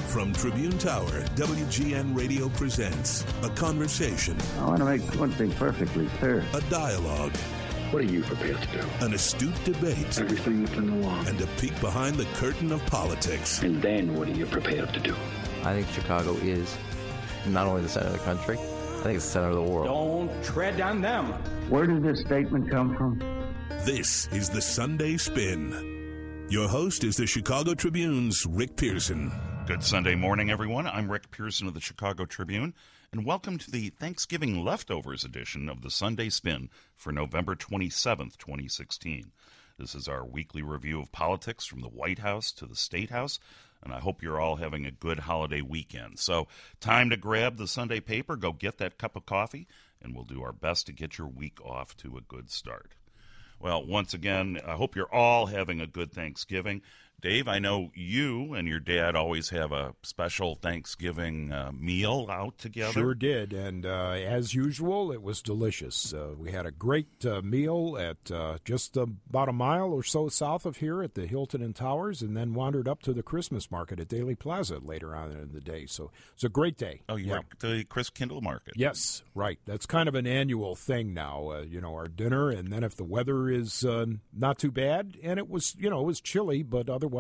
From Tribune Tower, WGN Radio presents a conversation. I want to make one thing perfectly clear. A dialogue. What are you prepared to do? An astute debate. Everything within the law. And a peek behind the curtain of politics. And then what are you prepared to do? I think Chicago is not only the center of the country, I think it's the center of the world. Don't tread on them. Where did this statement come from? This is the Sunday Spin. Your host is the Chicago Tribune's Rick Pearson. Good Sunday morning, everyone. I'm Rick Pearson of the Chicago Tribune, and welcome to the Thanksgiving Leftovers edition of the Sunday Spin for November 27th, 2016. This is our weekly review of politics from the White House to the State House, and I hope you're all having a good holiday weekend. So, time to grab the Sunday paper, go get that cup of coffee, and we'll do our best to get your week off to a good start. Well, once again, I hope you're all having a good Thanksgiving. Dave, I know you and your dad always have a special Thanksgiving meal out together. Sure did, and as usual, it was delicious. We had a great meal at just about a mile or so south of here at the Hilton and Towers, and then wandered up to the Christmas market at Daly Plaza later on in the day. So it's a great day. Oh, you were at the Chris Kindle Market. Yes, right. That's kind of an annual thing now, our dinner, and then if the weather is not too bad, and it was chilly, but otherwise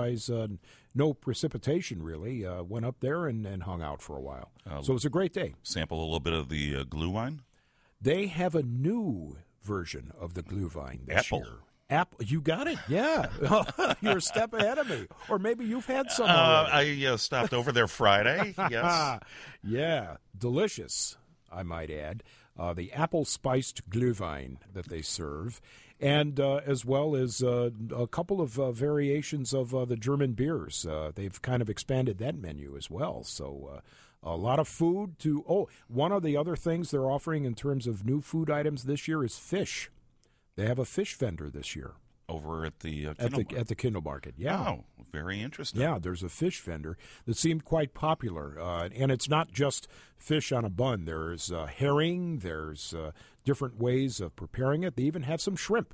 no precipitation really, went up there and hung out for a while. So it was a great day. Sample a little bit of the Glühwein? They have a new version of the Glühwein this year. Apple, you got it, yeah. You're a step ahead of me. Or maybe you've had some already. I stopped over there Friday, yes. Yeah, delicious, I might add. The apple-spiced Glühwein that they serve. And as well as a couple of variations of the German beers. They've kind of expanded that menu as well. So a lot of food one of the other things they're offering in terms of new food items this year is fish. They have a fish vendor this year. Over at the at the Kindle Market, yeah. Oh, very interesting. Yeah, there's a fish vendor that seemed quite popular, and it's not just fish on a bun. There's herring. There's different ways of preparing it. They even have some shrimp.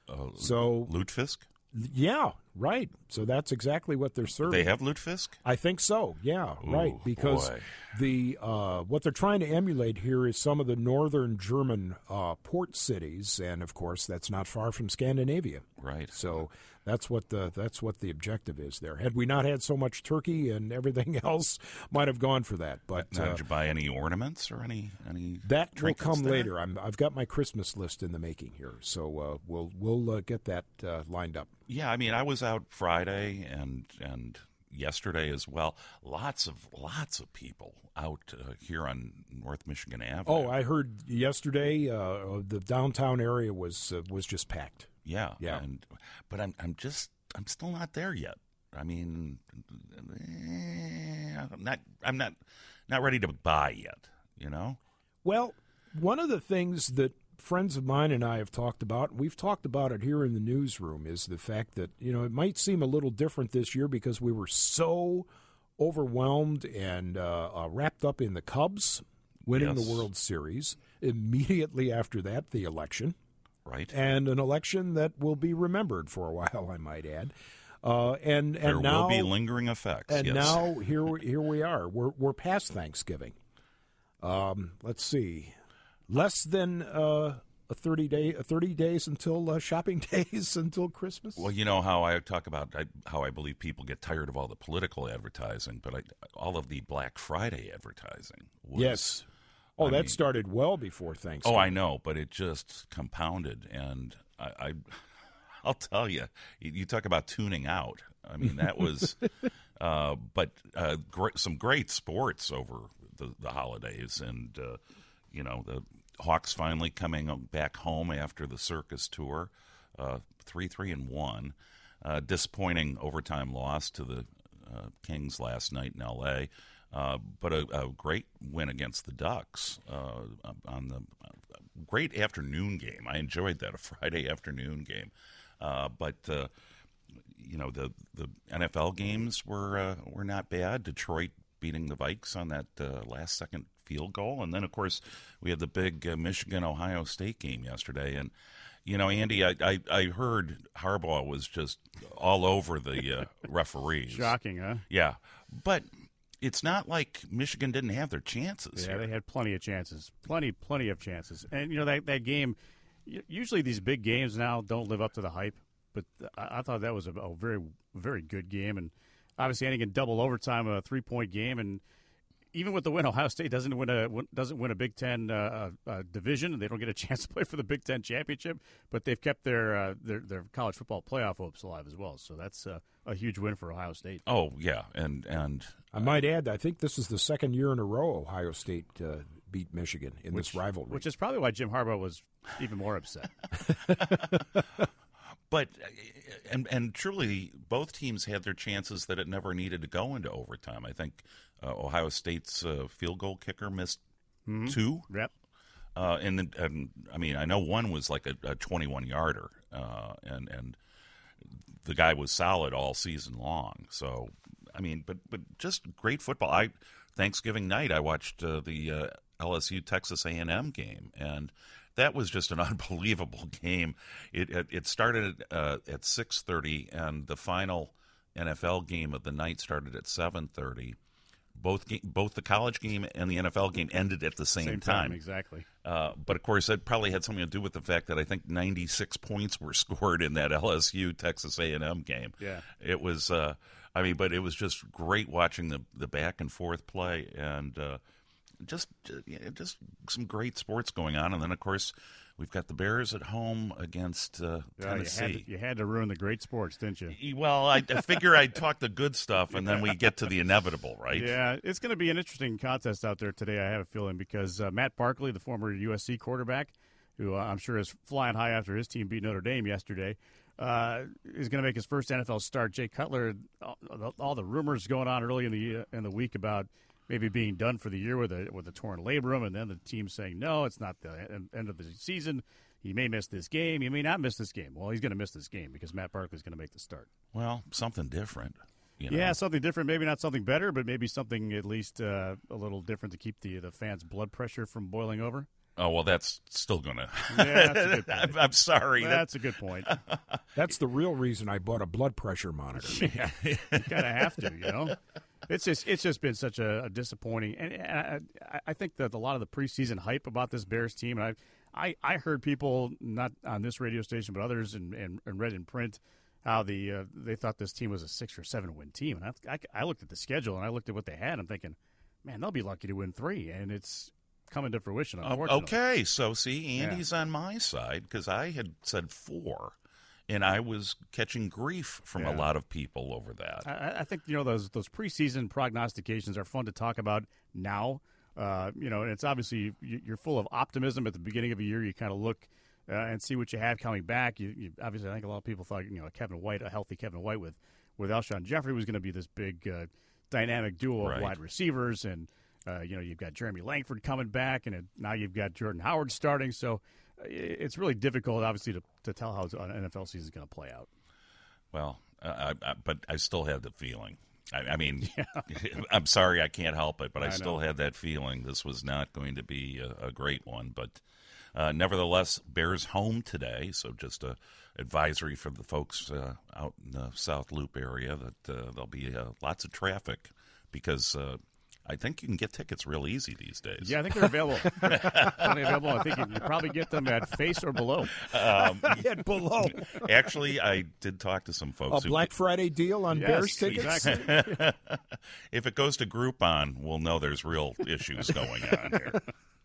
So lutefisk. Yeah, right. So that's exactly what they're serving. They have lutefisk? I think so. Yeah, right. Because what they're trying to emulate here is some of the northern German port cities, and of course that's not far from Scandinavia. Right. So that's what the objective is there. Had we not had so much turkey and everything else, might have gone for that. But did you buy any ornaments or any that will come there? later. I've got my Christmas list in the making here, so we'll get that lined up. Yeah, I mean, I was out Friday and yesterday as well. Lots of people out here on North Michigan Avenue. Oh, I heard yesterday the downtown area was just packed. Yeah. But I'm still not there yet. I mean, I'm not ready to buy yet. You know. Well, one of the things that friends of mine and I have talked about, and we've talked about it here in the newsroom, is the fact that, it might seem a little different this year because we were so overwhelmed and wrapped up in the Cubs winning the World Series. Immediately after that, the election. Right. And an election that will be remembered for a while, I might add. And there now, will be lingering effects. And yes. now here we are. We're past Thanksgiving. Let's see. Less than 30 days until shopping days until Christmas. Well, you know how I talk about how I believe people get tired of all the political advertising, but all of the Black Friday advertising was, yes. Oh, that started well before Thanksgiving. Oh, I know, but it just compounded, and I'll tell you, you talk about tuning out. I mean, that was, some great sports over the holidays, and the Hawks finally coming back home after the circus tour, 3-1. Disappointing overtime loss to the Kings last night in L.A., but a great win against the Ducks on the great afternoon game. I enjoyed that, a Friday afternoon game. But the NFL games were not bad. Detroit beating the Vikes on that last-second field goal. And then, of course, we had the big Michigan-Ohio State game yesterday. And, Andy, I heard Harbaugh was just all over the referees. Shocking, huh? Yeah. But it's not like Michigan didn't have their chances. Yeah, here. they had plenty of chances, plenty of chances. And that game, usually these big games now don't live up to the hype, but I thought that was a very, very good game, and obviously ending in double overtime, a 3-point game, and even with the win, Ohio State doesn't win a Big Ten division, and they don't get a chance to play for the Big Ten championship. But they've kept their college football playoff hopes alive as well. So that's a huge win for Ohio State. Oh yeah, and I might add, I think this is the second year in a row Ohio State beat Michigan in this rivalry, which is probably why Jim Harbaugh was even more upset. But and truly, both teams had their chances that it never needed to go into overtime. I think Ohio State's field goal kicker missed 2. Yep. And I mean, I know one was like a 21-yarder, and the guy was solid all season long. So, I mean, but just great football. Thanksgiving night, I watched the LSU Texas A&M game, and that was just an unbelievable game. It started at 6:30, and the final NFL game of the night started at 7:30. Both the college game and the NFL game ended at the same time. Exactly. But, of course, that probably had something to do with the fact that I think 96 points were scored in that LSU Texas A&M game. Yeah. It was, but it was just great watching the back and forth play, and just some great sports going on. And then, of course, we've got the Bears at home against Tennessee. You had to ruin the great sports, didn't you? Well, I figure I'd talk the good stuff, and then we get to the inevitable, right? Yeah, it's going to be an interesting contest out there today, I have a feeling, because Matt Barkley, the former USC quarterback, who I'm sure is flying high after his team beat Notre Dame yesterday, is going to make his first NFL start. Jay Cutler, all the rumors going on early in the week about maybe being done for the year with a torn labrum, and then the team saying, no, it's not the end of the season. He may miss this game. He may not miss this game. Well, he's going to miss this game because Matt Barkley's going to make the start. Well, something different. Yeah, something different. Maybe not something better, but maybe something at least a little different to keep the fans' blood pressure from boiling over. Oh, well, that's still going to – Yeah, that's a good point. I'm sorry. That's a good point. That's the real reason I bought a blood pressure monitor. Yeah, you kind of have to, you know. It's just been such a disappointing, and I think that a lot of the preseason hype about this Bears team, and I heard people not on this radio station but others and read in print how they thought this team was a 6 or 7 win team, and I looked at the schedule and I looked at what they had. I'm thinking, man, they'll be lucky to win 3, and it's coming to fruition. Unfortunately. Okay, so see, Andy's on my side because I had said 4. And I was catching grief from a lot of people over that. I think those preseason prognostications are fun to talk about now. And it's obviously you're full of optimism at the beginning of a year. You kind of look and see what you have coming back. You obviously, I think a lot of people thought Kevin White, a healthy Kevin White with Alshon Jeffrey was going to be this big dynamic duo of wide receivers, and you've got Jeremy Langford coming back, and now you've got Jordan Howard starting. So it's really difficult, obviously, to tell how an NFL season is going to play out. Well, but I still had the feeling. I mean, I'm sorry I can't help it, but I still had that feeling this was not going to be a great one. But nevertheless, Bears home today, so just a advisory for the folks out in the South Loop area that there'll be lots of traffic because I think you can get tickets real easy these days. Yeah, I think they're available. I think you can probably get them at Face or Below. At Below. Actually, I did talk to some folks. A Black Friday deal on Bears tickets? Exactly. If it goes to Groupon, we'll know there's real issues going on here.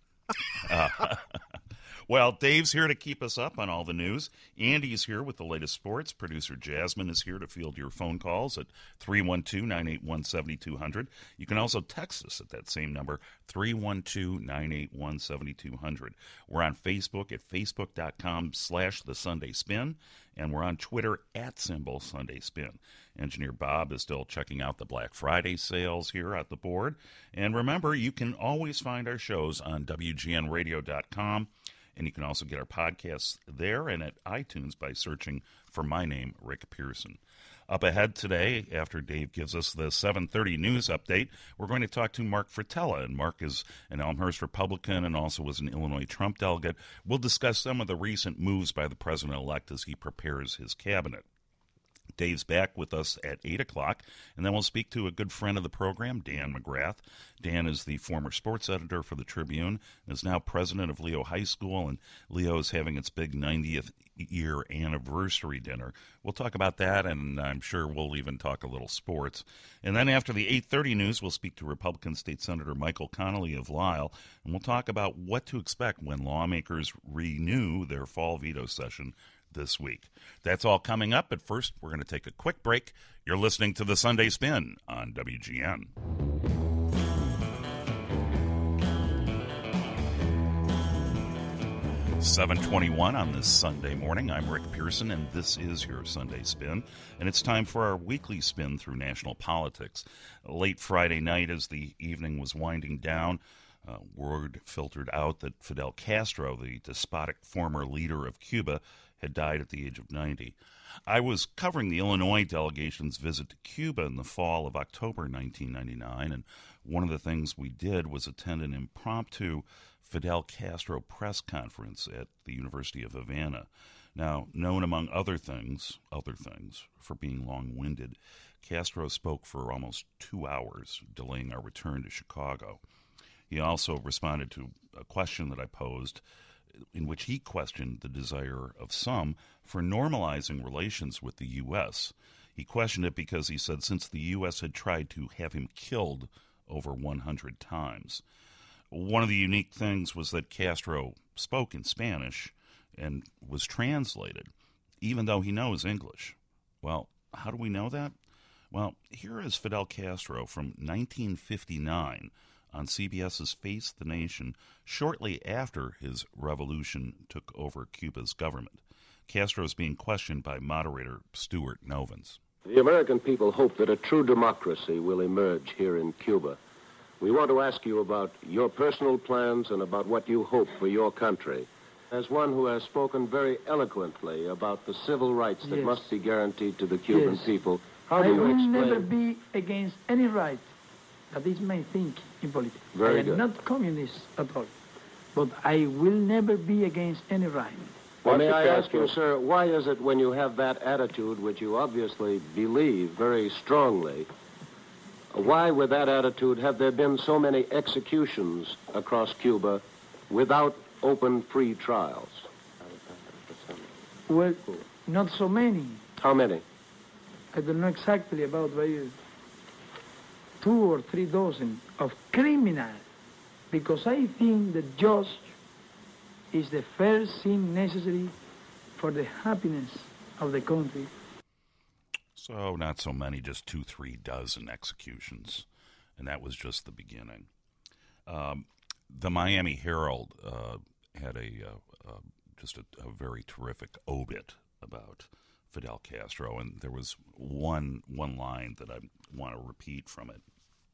Well, Dave's here to keep us up on all the news. Andy's here with the latest sports. Producer Jasmine is here to field your phone calls at 312-981-7200. You can also text us at that same number, 312-981-7200. We're on Facebook at facebook.com/The Sunday Spin, and we're on Twitter at @Sunday Engineer Bob is still checking out the Black Friday sales here at the board. And remember, you can always find our shows on WGNradio.com. And you can also get our podcasts there and at iTunes by searching for my name, Rick Pearson. Up ahead today, after Dave gives us the 7:30 news update, we're going to talk to Mark Fratella. And Mark is an Elmhurst Republican and also was an Illinois Trump delegate. We'll discuss some of the recent moves by the president-elect as he prepares his cabinet. Dave's back with us at 8 o'clock, and then we'll speak to a good friend of the program, Dan McGrath. Dan is the former sports editor for the Tribune and is now president of Leo High School, and Leo is having its big 90th year anniversary dinner. We'll talk about that, and I'm sure we'll even talk a little sports. And then after the 8:30 news, we'll speak to Republican State Senator Michael Connolly of Lisle, and we'll talk about what to expect when lawmakers renew their fall veto session this week. That's all coming up, but first we're going to take a quick break. You're listening to the Sunday Spin on WGN. $7:21 on this Sunday morning. I'm Rick Pearson, and this is your Sunday Spin, and it's time for our weekly spin through national politics. Late Friday night, as the evening was winding down, word filtered out that Fidel Castro, the despotic former leader of Cuba, had died at the age of 90. I was covering the Illinois delegation's visit to Cuba in the fall of October 1999, and one of the things we did was attend an impromptu Fidel Castro press conference at the University of Havana. Now, known among other things for being long-winded, Castro spoke for almost 2 hours, delaying our return to Chicago. He also responded to a question that I posed, in which he questioned the desire of some for normalizing relations with the U.S. He questioned it because he said since the U.S. had tried to have him killed over 100 times. One of the unique things was that Castro spoke in Spanish and was translated, even though he knows English. Well, how do we know that? Well, here is Fidel Castro from 1959 on CBS's Face the Nation shortly after his revolution took over Cuba's government. Castro is being questioned by moderator Stuart Novins. The American people hope that a true democracy will emerge here in Cuba. We want to ask you about your personal plans and about what you hope for your country. As one who has spoken very eloquently about the civil rights that must be guaranteed to the Cuban people, how do you explain... I will never be against any right. That is my thinking in politics. I am not communist at all, but I will never be against any right. Well, may I ask you, sir, why is it when you have that attitude, which you obviously believe very strongly, why with that attitude have there been so many executions across Cuba without open, free trials? Well, not so many. How many? I don't know exactly about 2 or 3 dozen of criminals, because I think the judge is the first thing necessary for the happiness of the country. So not so many, just 2-3 dozen executions, and that was just the beginning. The Miami Herald had just a very terrific obit about Fidel Castro, and there was one line that I want to repeat from it.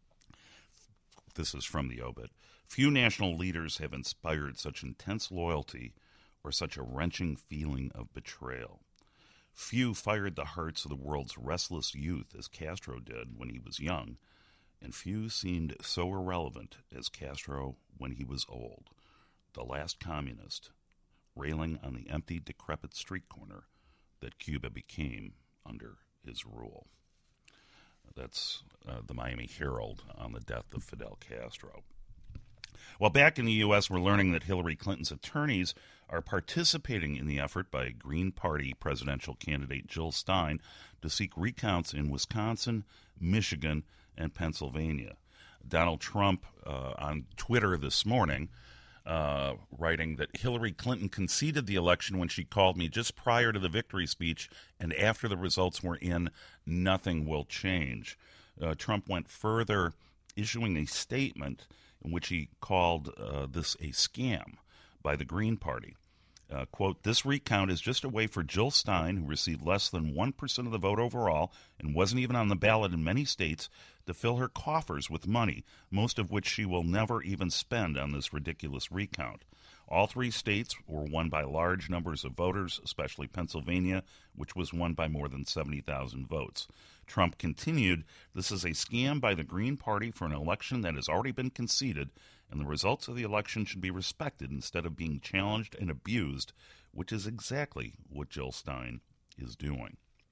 This is from the obit. Few national leaders have inspired such intense loyalty or such a wrenching feeling of betrayal. Few fired the hearts of the world's restless youth as Castro did when he was young, and few seemed so irrelevant as Castro when he was old, the last communist, railing on the empty, decrepit street corner that Cuba became under his rule. That's the Miami Herald on the death of Fidel Castro. Well, back in the U.S., we're learning that Hillary Clinton's attorneys are participating in the effort by Green Party presidential candidate Jill Stein to seek recounts in Wisconsin, Michigan, and Pennsylvania. Donald Trump on Twitter this morning writing that Hillary Clinton conceded the election when she called me just prior to the victory speech, and after the results were in, nothing will change. Trump went further, issuing a statement in which he called this a scam by the Green Party. Quote, "This recount is just a way for Jill Stein, who received less than 1% of the vote overall and wasn't even on the ballot in many states, to fill her coffers with money, most of which she will never even spend on this ridiculous recount. All 3 states were won by large numbers of voters, especially Pennsylvania, which was won by more than 70,000 votes." Trump continued, "This is a scam by the Green Party for an election that has already been conceded, and the results of the election should be respected instead of being challenged and abused, which is exactly what Jill Stein is doing."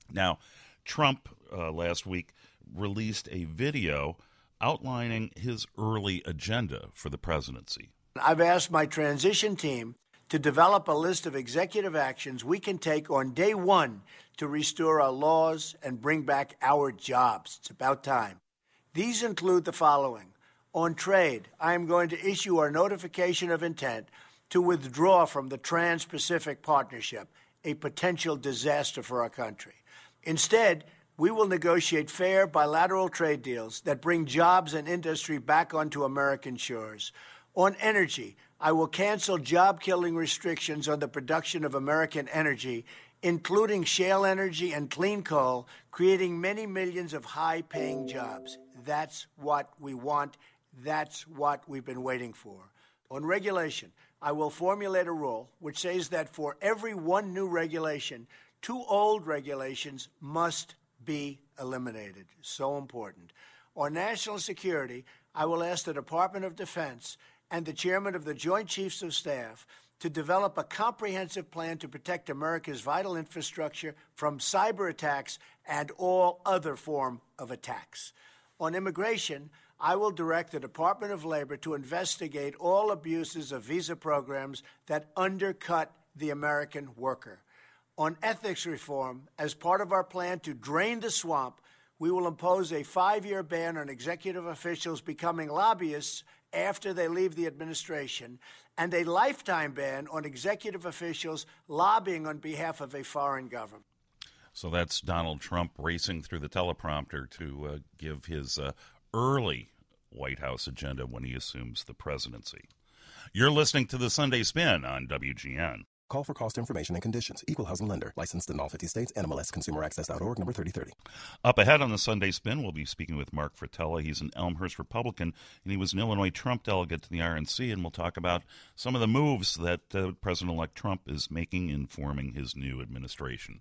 Now, Trump last week released a video outlining his early agenda for the presidency. I've asked my transition team to develop a list of executive actions we can take on day one to restore our laws and bring back our jobs. It's about time. These include the following. On trade, I am going to issue our notification of intent to withdraw from the Trans-Pacific Partnership, a potential disaster for our country. Instead, we will negotiate fair bilateral trade deals that bring jobs and industry back onto American shores. On energy, I will cancel job-killing restrictions on the production of American energy, including shale energy and clean coal, creating many millions of high-paying jobs. That's what we want. That's what we've been waiting for. On regulation, I will formulate a rule which says that for every one new regulation, 2 old regulations must be eliminated. So important. On national security, I will ask the Department of Defense and the chairman of the Joint Chiefs of Staff to develop a comprehensive plan to protect America's vital infrastructure from cyber attacks and all other form of attacks. On immigration, I will direct the Department of Labor to investigate all abuses of visa programs that undercut the American worker. On ethics reform, as part of our plan to drain the swamp, we will impose a 5-year ban on executive officials becoming lobbyists after they leave the administration, and a lifetime ban on executive officials lobbying on behalf of a foreign government. So that's Donald Trump racing through the teleprompter to give his early White House agenda when he assumes the presidency. You're listening to the Sunday Spin on WGN. Call for cost information and conditions. Equal housing lender. Licensed in all 50 states. NMLS ConsumerAccess.org, number 3030. Up ahead on the Sunday Spin, we'll be speaking with Mark Fratella. He's an Elmhurst Republican, and he was an Illinois Trump delegate to the RNC, and we'll talk about some of the moves that President-elect Trump is making in forming his new administration.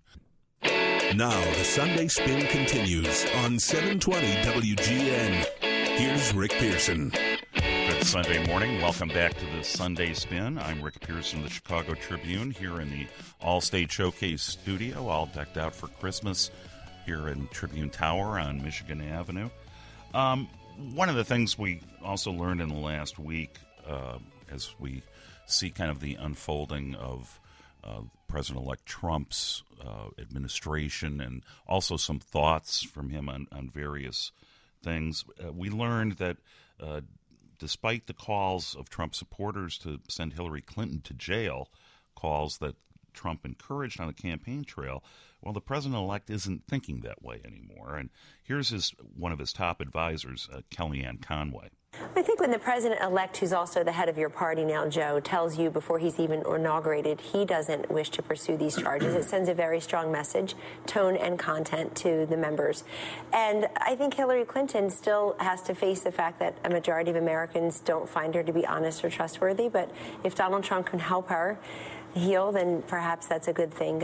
Now the Sunday Spin continues on 720 WGN. Here's Rick Pearson. Good Sunday morning. Welcome back to the Sunday Spin. I'm Rick Pearson of the Chicago Tribune here in the All-State Showcase studio, all decked out for Christmas here in Tribune Tower on Michigan Avenue. One of the things we also learned in the last week as we see kind of the unfolding of President-elect Trump's administration and also some thoughts from him on various things, we learned that despite the calls of Trump supporters to send Hillary Clinton to jail, calls that Trump encouraged on the campaign trail, well, the president-elect isn't thinking that way anymore. And here's one of his top advisors, Kellyanne Conway. I think when the president-elect, who's also the head of your party now, Joe, tells you before he's even inaugurated he doesn't wish to pursue these charges, it sends a very strong message, tone and content to the members. And I think Hillary Clinton still has to face the fact that a majority of Americans don't find her to be honest or trustworthy. But if Donald Trump can help her heal, then perhaps that's a good thing.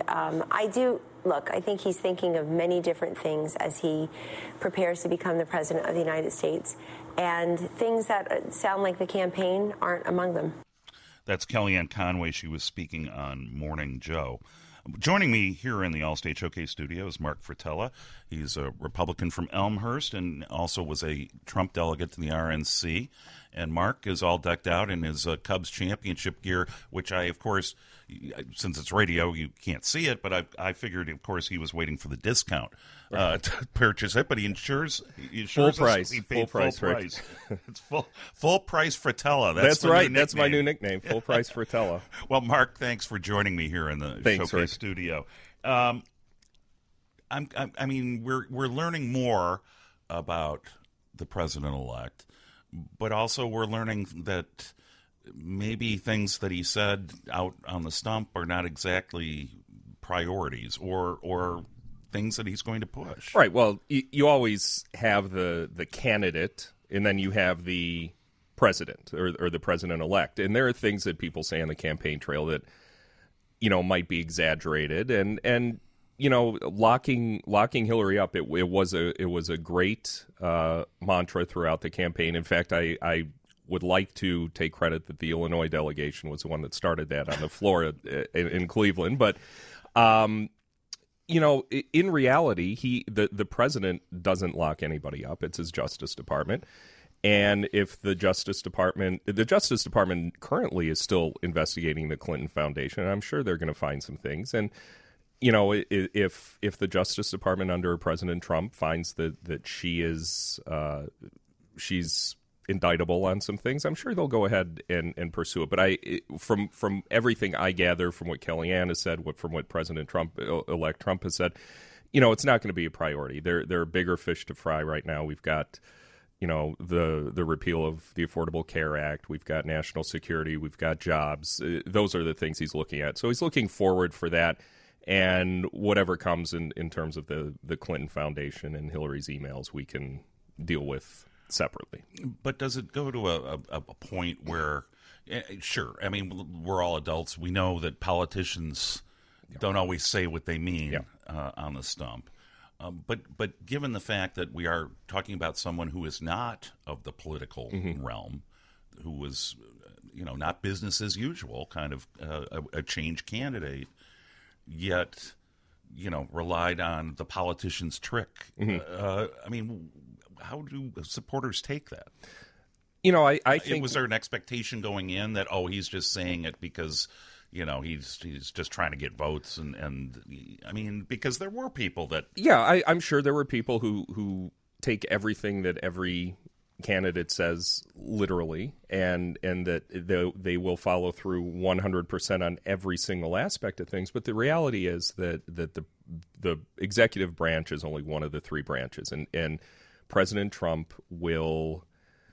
I think he's thinking of many different things as he prepares to become the president of the United States. And things that sound like the campaign aren't among them. That's Kellyanne Conway. She was speaking on Morning Joe. Joining me here in the All-State Showcase studio is Mark Fratella. He's a Republican from Elmhurst and also was a Trump delegate to the RNC. And Mark is all decked out in his Cubs championship gear, which I, of course, since it's radio, you can't see it, but I figured, of course, he was waiting for the discount to purchase it, but he insures full price. He paid full price. It's full price Fratella. That's right. That's my new nickname, Full Price Fratella. Well, Mark, thanks for joining me here in the Showcase studio. I mean, we're learning more about the president-elect, but also we're learning that maybe things that he said out on the stump are not exactly priorities or things that he's going to push. Right. Well, you always have the candidate, and then you have the president or the president-elect. And there are things that people say on the campaign trail that, might be exaggerated. And locking Hillary up, it was a great mantra throughout the campaign. In fact, I would like to take credit that the Illinois delegation was the one that started that on the floor in Cleveland. But, in reality, the president doesn't lock anybody up. It's his Justice Department. And if the Justice Department currently is still investigating the Clinton Foundation, I'm sure they're going to find some things. And, if the Justice Department under President Trump finds that she's indictable on some things, I'm sure they'll go ahead and pursue it. But from everything I gather from what Kellyanne has said, from what President Trump-elect Trump has said, it's not going to be a priority. There are bigger fish to fry right now. We've got the repeal of the Affordable Care Act. We've got national security. We've got jobs. Those are the things he's looking at. So he's looking forward for that. And whatever comes in terms of the Clinton Foundation and Hillary's emails, we can deal with separately. But does it go to a point where, sure, I mean, we're all adults. We know that politicians don't always say what they mean on the stump. But given the fact that we are talking about someone who is not of the political realm, who was, not business as usual, kind of a change candidate, yet, relied on the politician's trick. I mean, how do supporters take that? I think... Was there an expectation going in that, he's just saying it because... he's just trying to get votes, and I mean, because there were people that... Yeah, I'm sure there were people who take everything that every candidate says literally, and that they will follow through 100% on every single aspect of things. But the reality is that the executive branch is only one of the three branches, and President Trump will...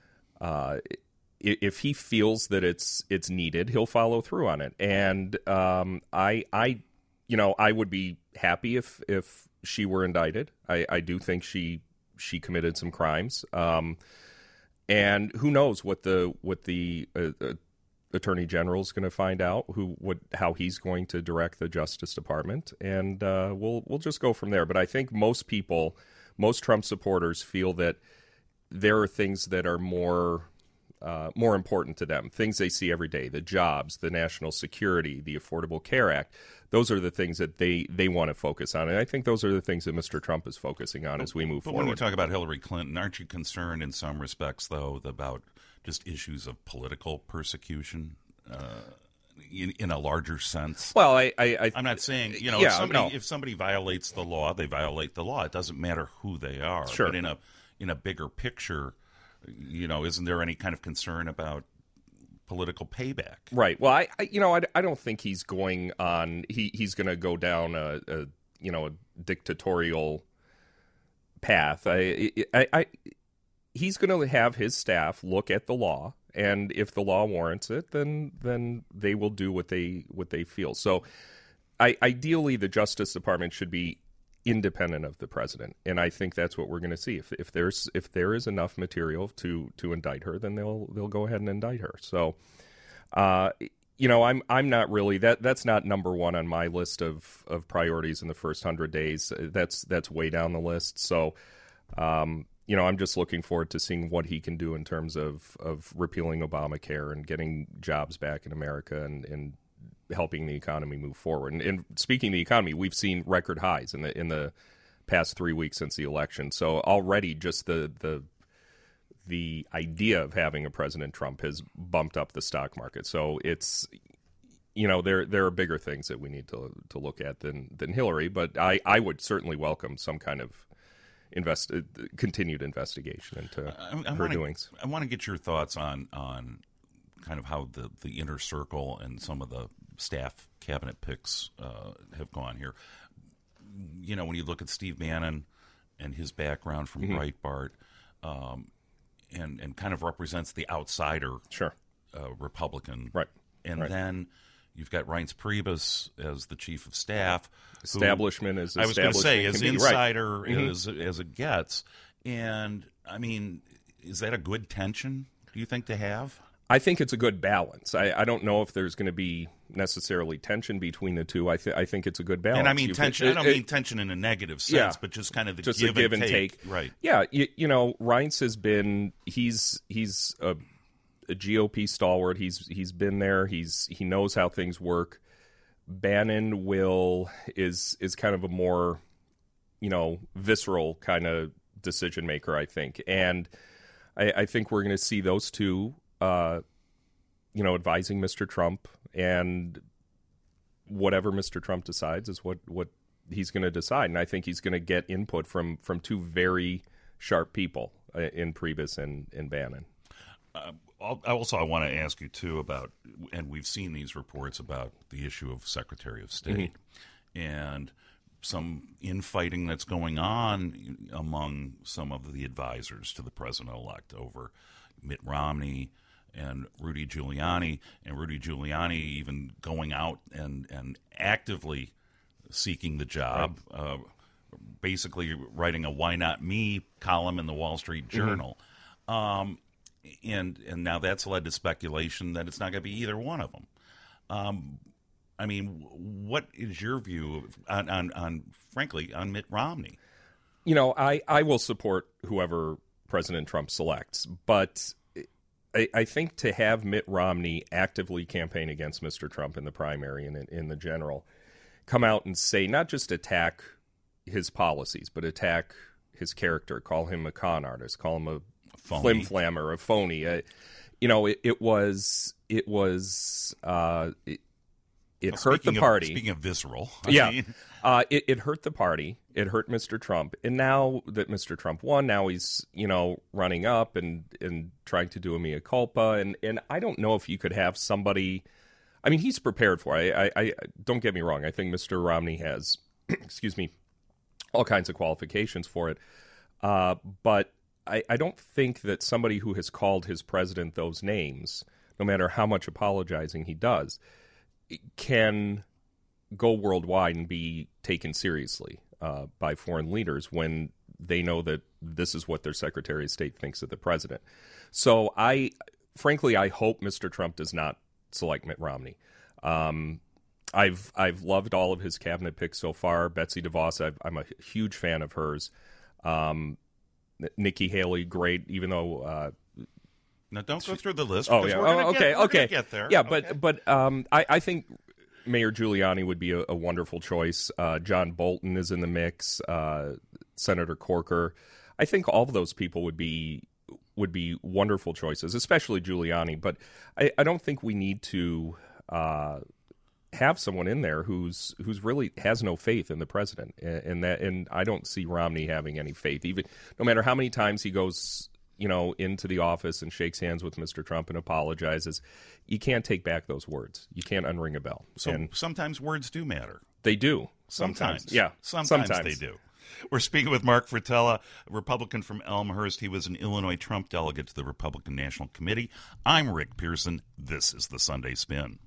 if he feels that it's needed, he'll follow through on it. And I would be happy if she were indicted. I do think she committed some crimes. And who knows what the Attorney General is going to find out, how he's going to direct the Justice Department, and we'll just go from there. But I think most Trump supporters feel that there are things that are more important to them, things they see every day, the jobs, the national security, the Affordable Care Act. Those are the things that they want to focus on. And I think those are the things that Mr. Trump is focusing on as we move forward. But when we talk about Hillary Clinton, aren't you concerned in some respects, though, about just issues of political persecution in a larger sense? Well, I'm not saying, if somebody violates the law, they violate the law. It doesn't matter who they are. Sure. But in a bigger picture, isn't there any kind of concern about political payback? Right. Well, I don't think he's going on. He's going to go down a dictatorial path. He's going to have his staff look at the law, and if the law warrants it, then they will do what they feel. So, ideally, the Justice Department should be independent of the president, and I think that's what we're going to see. If there is enough material to indict her, then they'll go ahead and indict her. So, I'm not really that's not number one on my list of priorities in the first 100 days. That's way down the list. So, I'm just looking forward to seeing what he can do in terms of repealing Obamacare and getting jobs back in America and helping the economy move forward. And speaking of the economy, we've seen record highs in the past 3 weeks since the election. So already just the idea of having a President Trump has bumped up the stock market. So it's, there are bigger things that we need to look at than Hillary. But I would certainly welcome some kind of continued investigation into her doings. I want to get your thoughts on kind of how the inner circle and some of the staff cabinet picks have gone here. When you look at Steve Bannon and his background from Breitbart, and kind of represents the outsider Republican. Right. And then you've got Reince Priebus as the chief of staff. Establishment is I was going to say, as insider right. as it gets. And, I mean, is that a good tension, do you think, to have? I think it's a good balance. I don't know if there's going to be necessarily tension between the two. I think it's a good balance. And I mean tension. I don't mean tension in a negative sense, but just kind of the give and take. Right. Yeah. Reince has been. He's a GOP stalwart. He's been there. He knows how things work. Bannon is kind of a more, visceral kind of decision maker, I think. And I think we're going to see those two, advising Mr. Trump, and whatever Mr. Trump decides is what he's going to decide. And I think he's going to get input from two very sharp people in Priebus and Bannon. I want to ask you, too, about, and we've seen these reports about the issue of Secretary of State and some infighting that's going on among some of the advisors to the president-elect over Mitt Romney and Rudy Giuliani, even going out and actively seeking the job, basically writing a "Why Not Me" column in the Wall Street Journal. And now that's led to speculation that it's not going to be either one of them. What is your view on frankly, on Mitt Romney? I will support whoever President Trump selects, but I think to have Mitt Romney actively campaign against Mr. Trump in the primary and in the general, come out and say, not just attack his policies, but attack his character, call him a con artist, call him a flim-flammer, a phony. It hurt the party. Speaking of visceral. It hurt the party. It hurt Mr. Trump. And now that Mr. Trump won, now he's, running up and trying to do a mea culpa. And I don't know if you could have somebody, he's prepared for it. I don't get me wrong. I think Mr. Romney has, all kinds of qualifications for it. But I don't think that somebody who has called his president those names, no matter how much apologizing he does, can go worldwide and be taken seriously by foreign leaders when they know that this is what their Secretary of State thinks of the president. So I hope Mr. Trump does not select Mitt Romney. I've loved all of his cabinet picks so far. Betsy DeVos, I'm a huge fan of hers. Nikki Haley, great, even though... Now, don't go through the list. Oh, yeah. We're gonna get there. Yeah, okay. but I think Mayor Giuliani would be a wonderful choice. John Bolton is in the mix. Senator Corker. I think all of those people would be wonderful choices, especially Giuliani. But I don't think we need to have someone in there who's really has no faith in the president, and I don't see Romney having any faith. Even no matter how many times he goes, into the office and shakes hands with Mr. Trump and apologizes, you can't take back those words. You can't unring a bell. So sometimes words do matter. They do. Sometimes. Yeah. Sometimes they do. We're speaking with Mark Fratella, a Republican from Elmhurst. He was an Illinois Trump delegate to the Republican National Committee. I'm Rick Pearson. This is the Sunday Spin.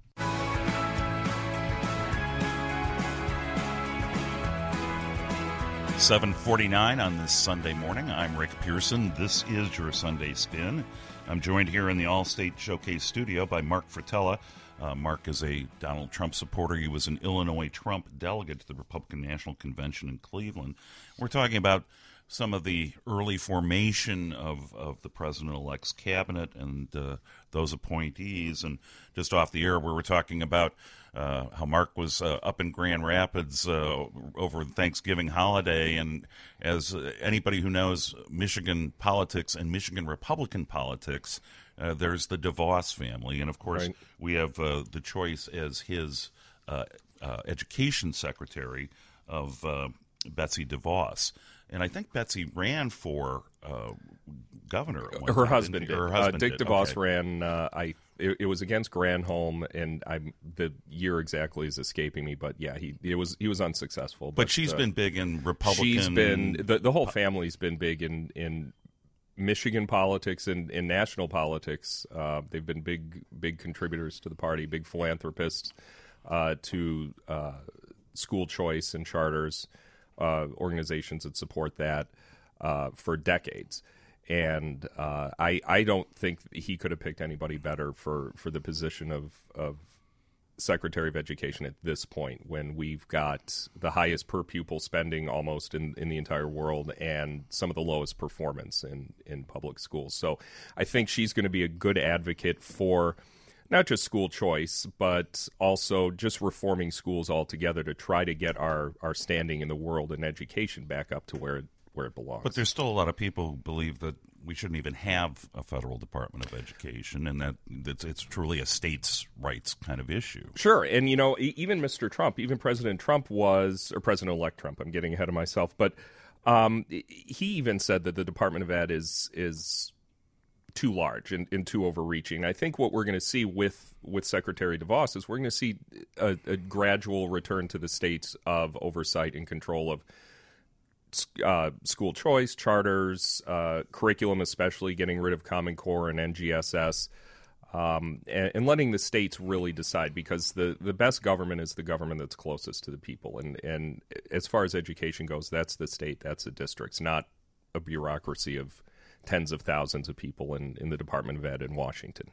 $7:49 on this Sunday morning. I'm Rick Pearson. This is your Sunday Spin. I'm joined here in the All-State Showcase studio by Mark Fratella. Mark is a Donald Trump supporter. He was an Illinois Trump delegate to the Republican National Convention in Cleveland. We're talking about some of the early formation of the president-elect's cabinet and those appointees. And just off the air, we were talking about how Mark was up in Grand Rapids over Thanksgiving holiday. And as anybody who knows Michigan politics and Michigan Republican politics, there's the DeVos family. And, of course, we have the choice as his education secretary of Betsy DeVos. And I think Betsy ran for governor. Her husband did. Her husband Dick did. DeVos Okay. ran. It was against Granholm, and the year exactly is escaping me. But yeah, he was unsuccessful. But she's been big in Republican. She's been the whole family's been big in Michigan politics and in national politics. They've been big contributors to the party, big philanthropists to school choice and charters. Organizations that support that for decades. And I don't think he could have picked anybody better for the position of Secretary of Education at this point, when we've got the highest per pupil spending almost in the entire world and some of the lowest performance in public schools. So I think she's going to be a good advocate for not just school choice, but also just reforming schools altogether to try to get our standing in the world and education back up to where it belongs. But there's still a lot of people who believe that we shouldn't even have a federal Department of Education, and that it's truly a states' rights kind of issue. Sure, and even Mr. Trump, even President Trump or President-elect Trump, I'm getting ahead of myself, but he even said that the Department of Ed is too large and too overreaching. I think what we're going to see with Secretary DeVos is we're going to see a gradual return to the states of oversight and control of school choice, charters, curriculum, especially getting rid of Common Core and NGSS, and letting the states really decide, because the best government is the government that's closest to the people. And as far as education goes, that's the state, that's the districts, not a bureaucracy of tens of thousands of people in the Department of Ed in Washington.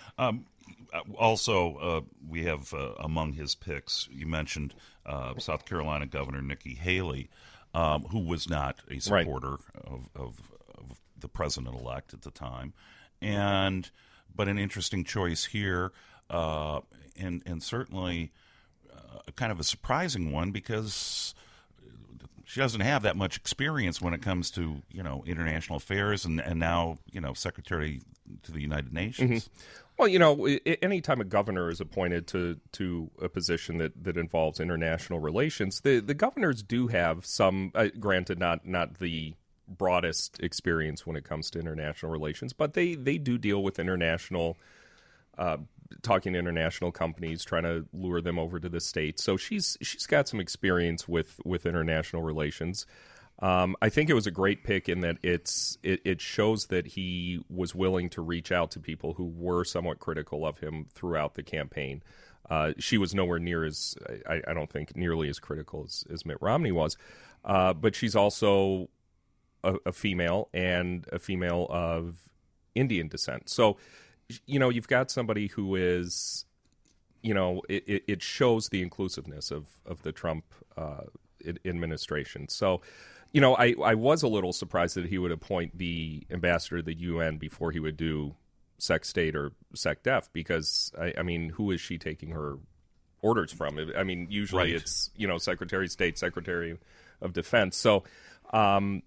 Also, we have among his picks, you mentioned South Carolina Governor Nikki Haley, who was not a supporter of the president-elect at the time, but an interesting choice here, and certainly kind of a surprising one, because she doesn't have that much experience when it comes to international affairs, and now Secretary to the United Nations. Mm-hmm. Well, anytime a governor is appointed to a position that involves international relations, the governors do have some, granted not the broadest experience when it comes to international relations, but they do deal with international, talking to international companies, trying to lure them over to the States. So she's got some experience with international relations. I think it was a great pick in that it shows that he was willing to reach out to people who were somewhat critical of him throughout the campaign. She was nowhere near as, I don't think, nearly as critical as Mitt Romney was. But she's also a female, and a female of Indian descent. So, you've got somebody who is, it shows the inclusiveness of the Trump administration. So, I was a little surprised that he would appoint the ambassador to the UN before he would do Sec State or Sec Def, because, I mean, who is she taking her orders from? I mean, usually it's, Secretary of State, Secretary of Defense. So, I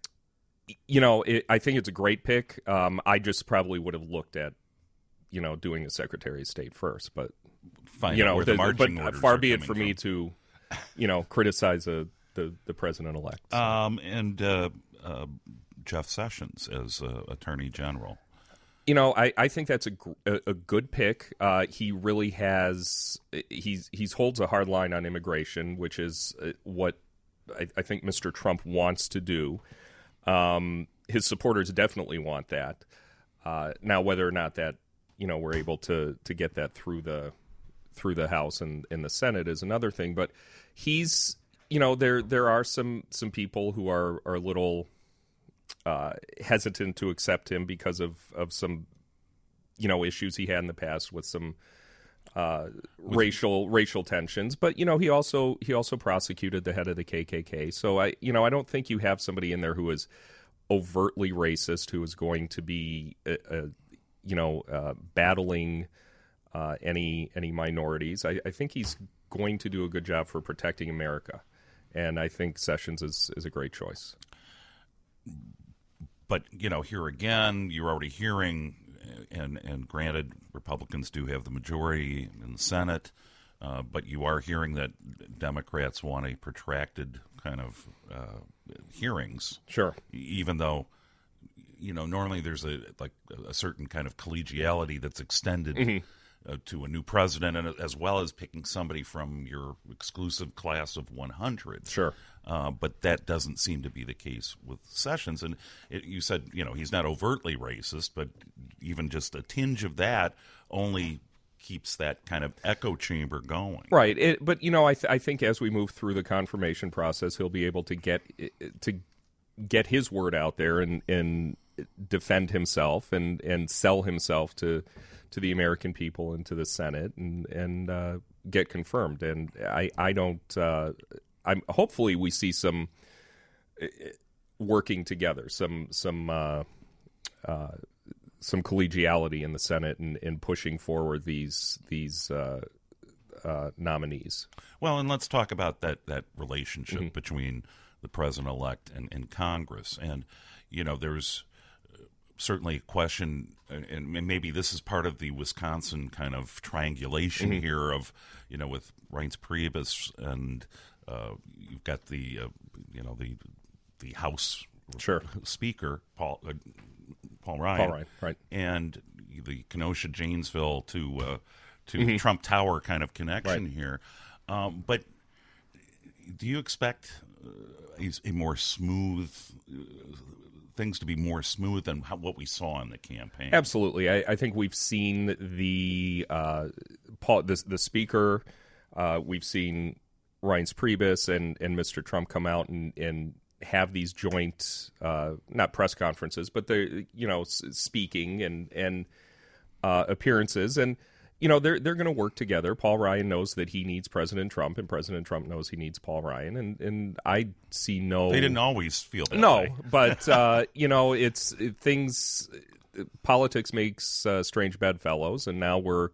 think it's a great pick. I just probably would have looked at, doing the Secretary of State first, but, far be it for me to, criticize the president-elect. And Jeff Sessions as Attorney General. I think that's a good pick. He really has he's holds a hard line on immigration, which is what I think Mr. Trump wants to do. His supporters definitely want that. Now, whether or not that we're able to get that through the House and the Senate is another thing. But he's there are some people who are a little hesitant to accept him because of some issues he had in the past with some racial tensions. But he also prosecuted the head of the KKK. So I don't think you have somebody in there who is overtly racist, who is going to be battling any minorities. I think he's going to do a good job for protecting America, and I think Sessions is a great choice. But here again, you're already hearing, and granted, Republicans do have the majority in the Senate, but you are hearing that Democrats want a protracted kind of hearings. Sure. Even though, normally there's a certain kind of collegiality that's extended to a new president, and as well as picking somebody from your exclusive class of 100. Sure. But that doesn't seem to be the case with Sessions. And you said, he's not overtly racist, but even just a tinge of that only keeps that kind of echo chamber going. Right. But, I think as we move through the confirmation process, he'll be able to get his word out there and defend himself and sell himself to the American people and to the Senate and get confirmed. And I don't hopefully we see some some collegiality in the Senate in pushing forward these nominees. Well, and let's talk about that relationship between the president-elect and Congress. And, there's certainly a question, and maybe this is part of the Wisconsin kind of triangulation here of, with Reince Priebus and you've got the House Speaker, Paul Ryan. Paul Ryan, right. And the Kenosha-Janesville to Trump Tower kind of connection here. But do you expect a more smooth things to be more smooth than what we saw in the campaign? Absolutely. I think we've seen the Speaker, we've seen Reince Priebus and Mr. Trump come out and have these joint, not press conferences, but they're speaking and appearances, and they're going to work together. Paul Ryan knows that he needs President Trump, and President Trump knows he needs Paul Ryan, and I see no. They didn't always feel that way. But it's things. Politics makes strange bedfellows, and now we're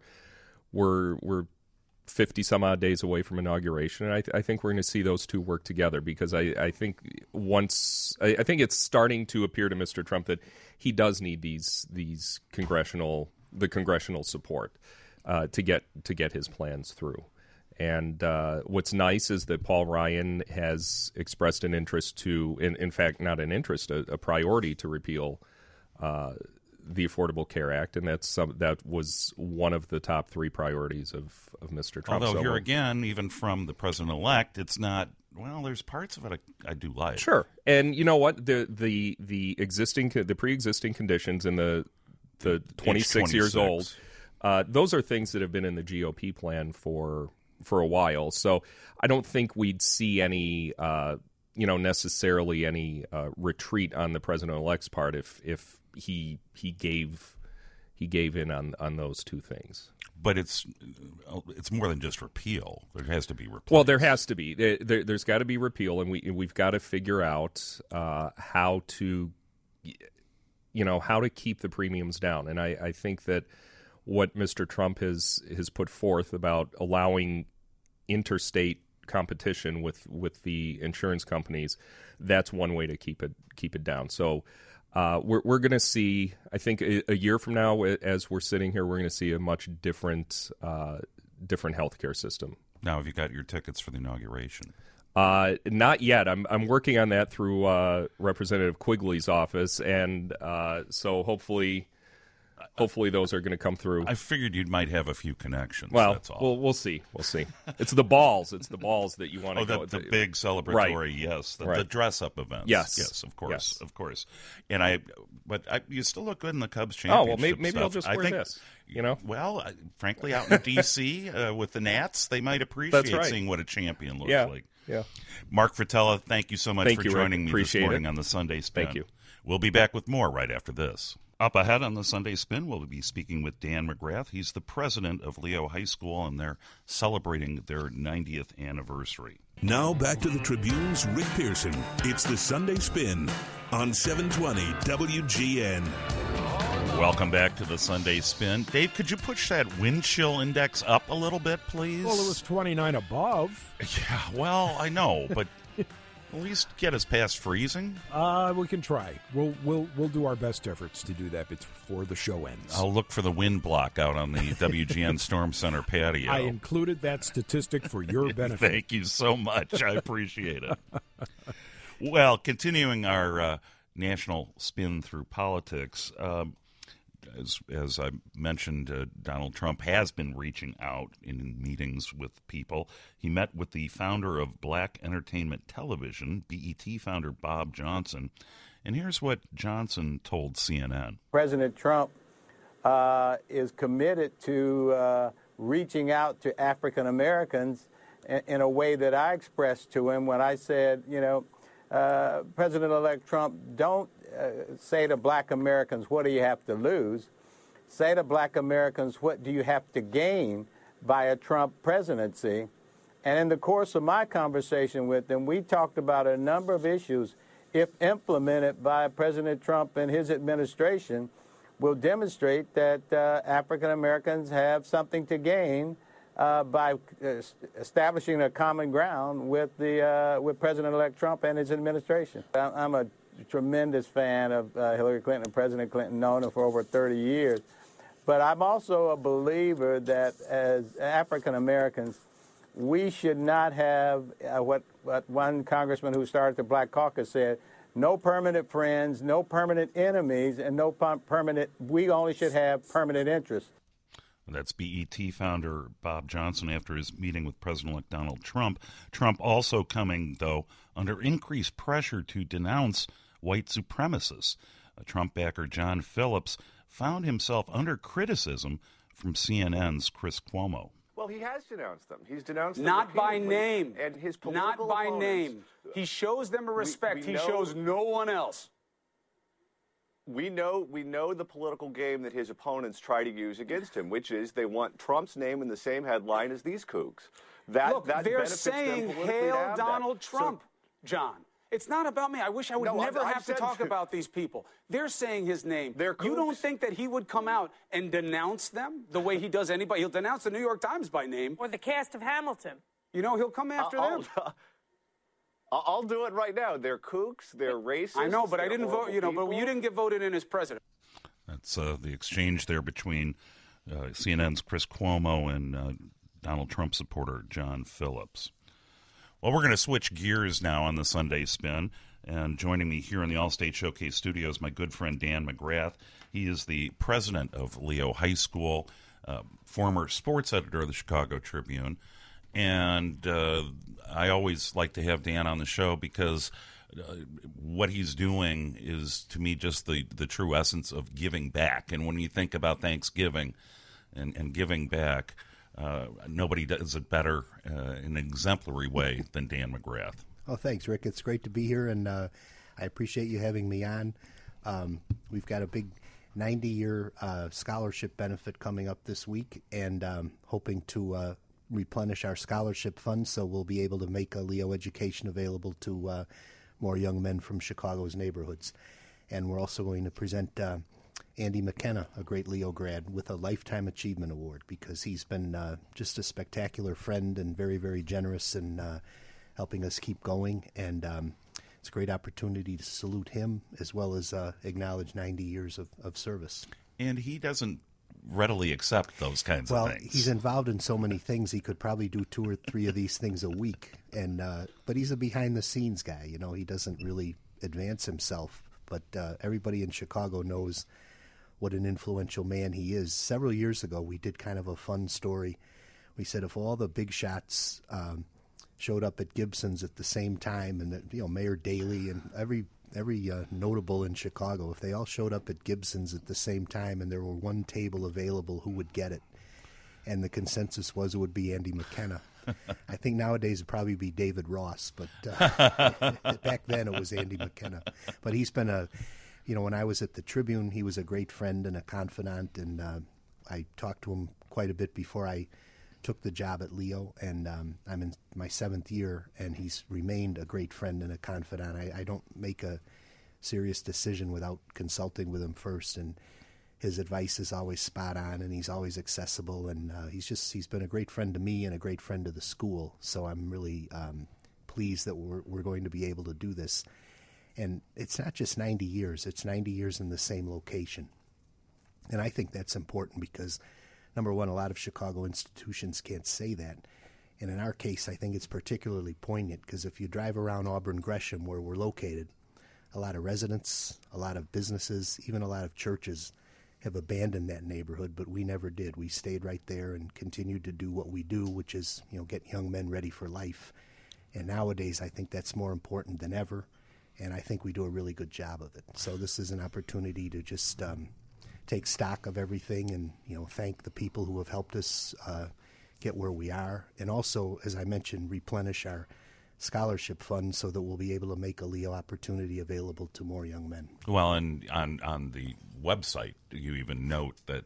50 some odd days away from inauguration, and I think we're going to see those two work together, because I think I think it's starting to appear to Mr. Trump that he does need these congressional support to get his plans through. And what's nice is that Paul Ryan has expressed an interest in fact, not an interest, a priority to repeal the Affordable Care Act, and that was one of the top 3 priorities of Mr. Trump. Although here again, even from the president-elect, it's not. Well, there's parts of it I do like. Sure, and you know what? The pre-existing conditions in the 26 years old, those are things that have been in the GOP plan for a while. So I don't think we'd see any, necessarily any retreat on the president-elect's part if he gave in on those two things. But it's more than just repeal. There has to be repeal. Well, there has to be. There's got to be repeal, and we've got to figure out how to keep the premiums down. And I think that what Mr. Trump has put forth about allowing interstate competition with the insurance companies, that's one way to keep it down. So we're going to see, I think, a year from now, as we're sitting here, we're going to see a much different healthcare system. Now, have you got your tickets for the inauguration? Not yet. I'm working on that through Representative Quigley's office, and so hopefully those are going to come through. I figured you might have a few connections. Well, that's all. We'll see. It's the balls. It's the balls that you want to go. The big celebratory, right. Yes. The dress-up events. Yes, of course. And you still look good in the Cubs Oh, championship. well, maybe I'll just wear this. Well, frankly, out in D.C. With the Nats, they might appreciate seeing what a champion looks like. Yeah. Mark Fratella, thank you so much for joining me this morning it. on the Sunday Spin. Thank you. We'll be back with more right after this. Up ahead on the Sunday Spin, we'll be speaking with Dan McGrath. He's the president of Leo High School, and they're celebrating their 90th anniversary. Now back to the Tribune's Rick Pearson. It's the Sunday Spin on 720 WGN. Welcome back to the Sunday Spin. Dave, could you push that wind chill index up a little bit, please? Well, it was 29 above. Yeah, well, I know, but at least get us past freezing. We can try. We'll do our best efforts to do that before the show ends. I'll look for the wind block out on the WGN Storm Center patio. I included that statistic for your benefit. Thank you so much. I appreciate it. Well, continuing our national spin through politics, as I mentioned, Donald Trump has been reaching out in meetings with people. He met with the founder of Black Entertainment Television, BET founder Bob Johnson. And here's what Johnson told CNN. President Trump is committed to reaching out to African Americans in a way that I expressed to him when I said, President-elect Trump, don't say to black Americans, what do you have to lose? Say to black Americans, what do you have to gain by a Trump presidency? And in the course of my conversation with them, we talked about a number of issues, if implemented by President Trump and his administration, will demonstrate that African Americans have something to gain by establishing a common ground with President-elect Trump and his administration. I'm a tremendous fan of Hillary Clinton and President Clinton, known her for over 30 years. But I'm also a believer that as African Americans, we should not have what one congressman who started the Black Caucus said, no permanent friends, no permanent enemies, and no permanent, we only should have permanent interests. That's BET founder Bob Johnson after his meeting with President-elect Donald Trump. Trump also coming, though, under increased pressure to denounce white supremacists. Trump backer John Phillips found himself under criticism from CNN's Chris Cuomo. Well, he has denounced them. He's denounced them not by repeatedly. name. And his not by opponents, name. He shows them a respect. He shows no one else. We know the political game that his opponents try to use against him, which is they want Trump's name in the same headline as these kooks. Look, that they're benefits them saying, politically to hail have Donald that. Trump, John. It's not about me. I wish I would never have to talk about these people. They're saying his name. You don't think that he would come out and denounce them the way he does anybody? He'll denounce the New York Times by name. Or the cast of Hamilton. You know, he'll come after them. I'll do it right now. They're kooks. They're racist. I know, but I didn't vote. But you didn't get voted in as president. That's the exchange there between CNN's Chris Cuomo and Donald Trump supporter John Phillips. Well, we're going to switch gears now on the Sunday Spin, and joining me here in the Allstate Showcase studios, my good friend Dan McGrath. He is the president of Leo High School, former sports editor of the Chicago Tribune, and I always like to have Dan on the show because what he's doing is, to me, just the true essence of giving back. And when you think about Thanksgiving and giving back, nobody does it better in an exemplary way than Dan McGrath. Oh, thanks, Rick. It's great to be here, and I appreciate you having me on. We've got a big 90-year scholarship benefit coming up this week, and hoping to replenish our scholarship funds so we'll be able to make a Leo education available to more young men from Chicago's neighborhoods. And we're also going to present Andy McKenna, a great Leo grad, with a Lifetime Achievement Award because he's been just a spectacular friend and very, very generous in helping us keep going. And it's a great opportunity to salute him as well as acknowledge 90 years of service. And he doesn't readily accept those kinds of things. Well, he's involved in so many things. He could probably do 2 or 3 of these things a week. And but he's a behind-the-scenes guy. You know, he doesn't really advance himself. But everybody in Chicago knows what an influential man he is. Several years ago, we did kind of a fun story. We said if all the big shots showed up at Gibson's at the same time, and that, Mayor Daley and every notable in Chicago, if they all showed up at Gibson's at the same time and there were one table available, who would get it? And the consensus was it would be Andy McKenna. I think nowadays it'd probably be David Ross, but back then it was Andy McKenna. But he's been when I was at the Tribune, he was a great friend and a confidant, and I talked to him quite a bit before I took the job at Leo, and I'm in my 7th year, and he's remained a great friend and a confidant. I don't make a serious decision without consulting with him first, and his advice is always spot on, and he's always accessible, and he's been a great friend to me and a great friend to the school. So I'm really pleased that we're going to be able to do this. And it's not just 90 years; it's 90 years in the same location, and I think that's important because, number one, a lot of Chicago institutions can't say that. And in our case, I think it's particularly poignant because if you drive around Auburn Gresham, where we're located, a lot of residents, a lot of businesses, even a lot of churches have abandoned that neighborhood, but we never did. We stayed right there and continued to do what we do, which is, get young men ready for life. And nowadays, I think that's more important than ever, and I think we do a really good job of it. So this is an opportunity to just take stock of everything and, thank the people who have helped us get where we are, and also, as I mentioned, replenish our scholarship fund so that we'll be able to make a Leo opportunity available to more young men. Well, and on the website, you even note that,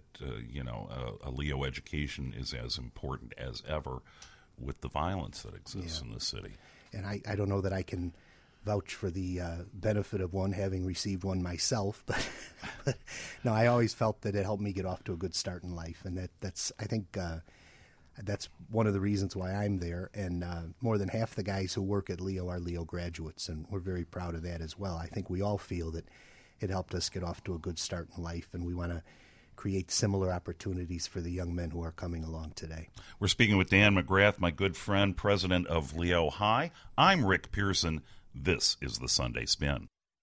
a Leo education is as important as ever with the violence that exists in the city. And I don't know that I can vouch for the benefit of one, having received one myself. But no, I always felt that it helped me get off to a good start in life, and that's I think that's one of the reasons why I'm there. And more than half the guys who work at Leo are Leo graduates, and we're very proud of that as well. I think we all feel that it helped us get off to a good start in life, and we want to create similar opportunities for the young men who are coming along today. We're speaking with Dan McGrath, my good friend, president of Leo High. I'm Rick Pearson. This is the Sunday Spin.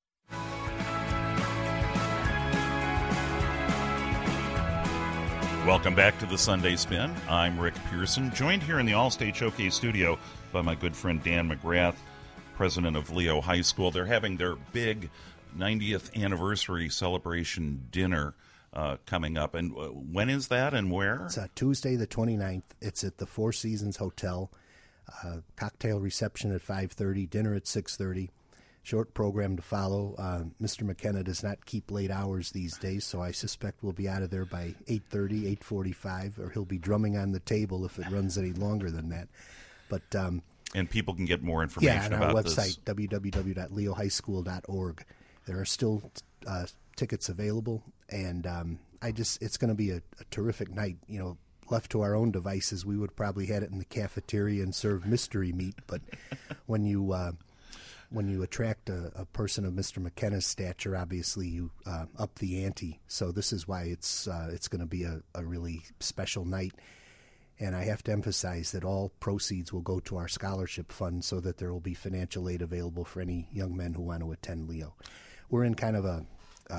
Welcome back to the Sunday Spin. I'm Rick Pearson, joined here in the All-State Showcase studio by my good friend Dan McGrath, president of Leo High School. They're having their big 90th anniversary celebration dinner coming up. And when is that and where? It's Tuesday the 29th. It's at the Four Seasons Hotel. Cocktail reception at 5:30, dinner at 6:30. Short program to follow. Mr. McKenna does not keep late hours these days, so I suspect we'll be out of there by 8:30, 8:45, or he'll be drumming on the table if it runs any longer than that. But and people can get more information on our about website, www.leohighschool.org. There are still tickets available, and it's going to be a terrific night. You know, left to our own devices, we would probably had it in the cafeteria and serve mystery meat. But when you attract a person of Mr. McKenna's stature, obviously you up the ante. So this is why it's going to be a really special night. And I have to emphasize that all proceeds will go to our scholarship fund so that there will be financial aid available for any young men who want to attend Leo. We're in kind of a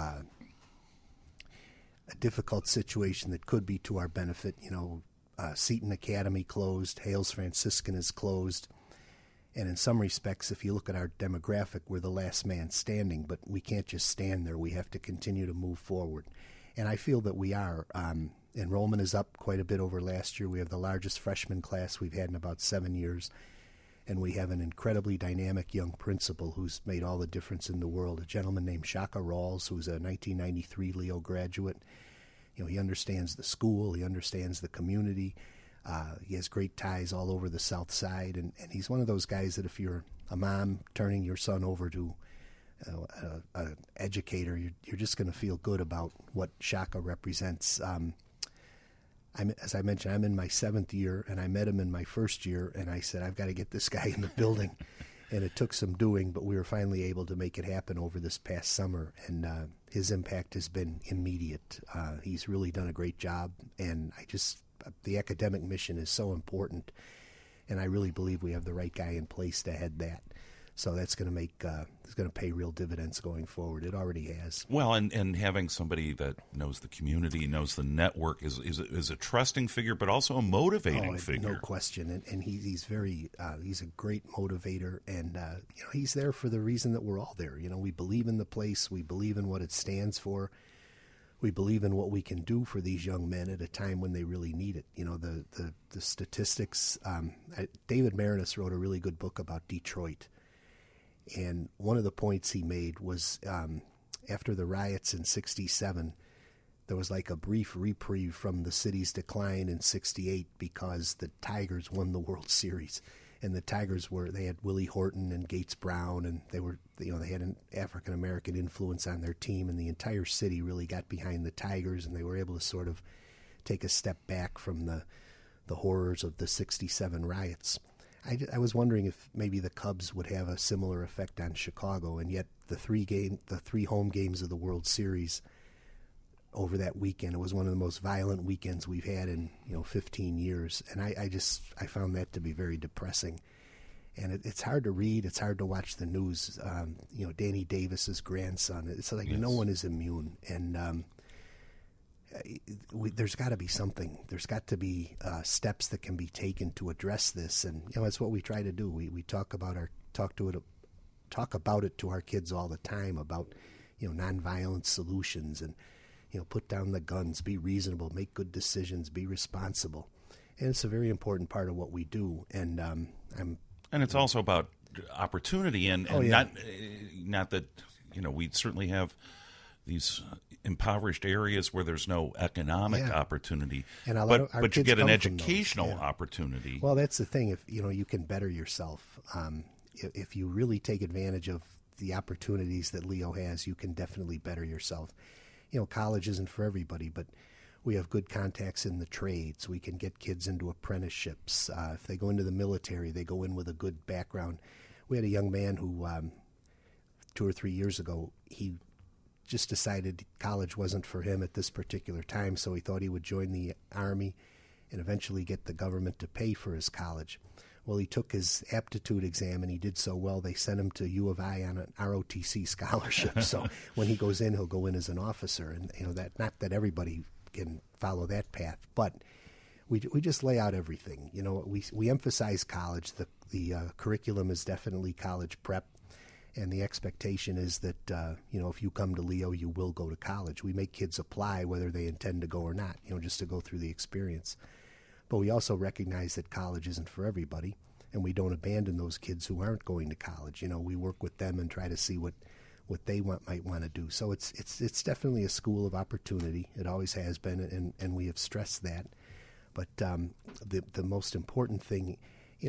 difficult situation that could be to our benefit. You know, Seton Academy closed, Hales Franciscan is closed. And in some respects, if you look at our demographic, we're the last man standing, but we can't just stand there. We have to continue to move forward. And I feel that we are. Enrollment is up quite a bit over last year. We have the largest freshman class we've had in about 7 years. And we have an incredibly dynamic young principal who's made all the difference in the world, a gentleman named Shaka Rawls, who's a 1993 Leo graduate. You know, he understands the school. He understands the community. He has great ties all over the South Side, and he's one of those guys that if you're a mom turning your son over to an educator, you're just going to feel good about what Shaka represents. As I mentioned, I'm in my 7th year, and I met him in my first year, and I said, I've got to get this guy in the building. And it took some doing, but we were finally able to make it happen over this past summer, and his impact has been immediate. He's really done a great job, and the academic mission is so important, and I really believe we have the right guy in place to head that. So that's going to it's going to pay real dividends going forward. It already has. Well, and having somebody that knows the community, knows the network, is a trusting figure, but also a motivating figure. No question. And he's very he's a great motivator, and he's there for the reason that we're all there. You know, we believe in the place, we believe in what it stands for. We believe in what we can do for these young men at a time when they really need it. You know, the statistics. David Marinus wrote a really good book about Detroit. And one of the points he made was after the riots in 1967, there was like a brief reprieve from the city's decline in 1968 because the Tigers won the World Series. And the Tigers they had Willie Horton and Gates Brown, and they had an African-American influence on their team, and the entire city really got behind the Tigers, and they were able to sort of take a step back from the horrors of the 1967 riots. I was wondering if maybe the Cubs would have a similar effect on Chicago, and yet the three home games of the World Series over that weekend, it was one of the most violent weekends we've had in 15 years, and I found that to be very depressing. And it's hard to read, it's hard to watch the news. Danny Davis's grandson, it's like yes. No one is immune, and there's got to be something. There's got to be steps that can be taken to address this, and that's what we try to do. We talk about it to our kids all the time about nonviolent solutions and put down the guns, be reasonable, make good decisions, be responsible, and it's a very important part of what we do. And and it's also about opportunity, and not that we certainly have these impoverished areas where there's no economic opportunity, and but you get an educational opportunity. Well, that's the thing. If you can better yourself, if you really take advantage of the opportunities that Leo has, you can definitely better yourself. College isn't for everybody, but we have good contacts in the trades. We can get kids into apprenticeships. If they go into the military, they go in with a good background. We had a young man who 2 or 3 years ago, he just decided college wasn't for him at this particular time, so he thought he would join the Army and eventually get the government to pay for his college. Well, he took his aptitude exam, and he did so well, they sent him to U of I on an ROTC scholarship. So when he goes in, he'll go in as an officer. And, that not that everybody can follow that path, but we just lay out everything. We emphasize college. The curriculum is definitely college prep. And the expectation is that, if you come to Leo, you will go to college. We make kids apply whether they intend to go or not, just to go through the experience. But we also recognize that college isn't for everybody, and we don't abandon those kids who aren't going to college. We work with them and try to see what they might want to do. So it's definitely a school of opportunity. It always has been, and we have stressed that. But the most important thing,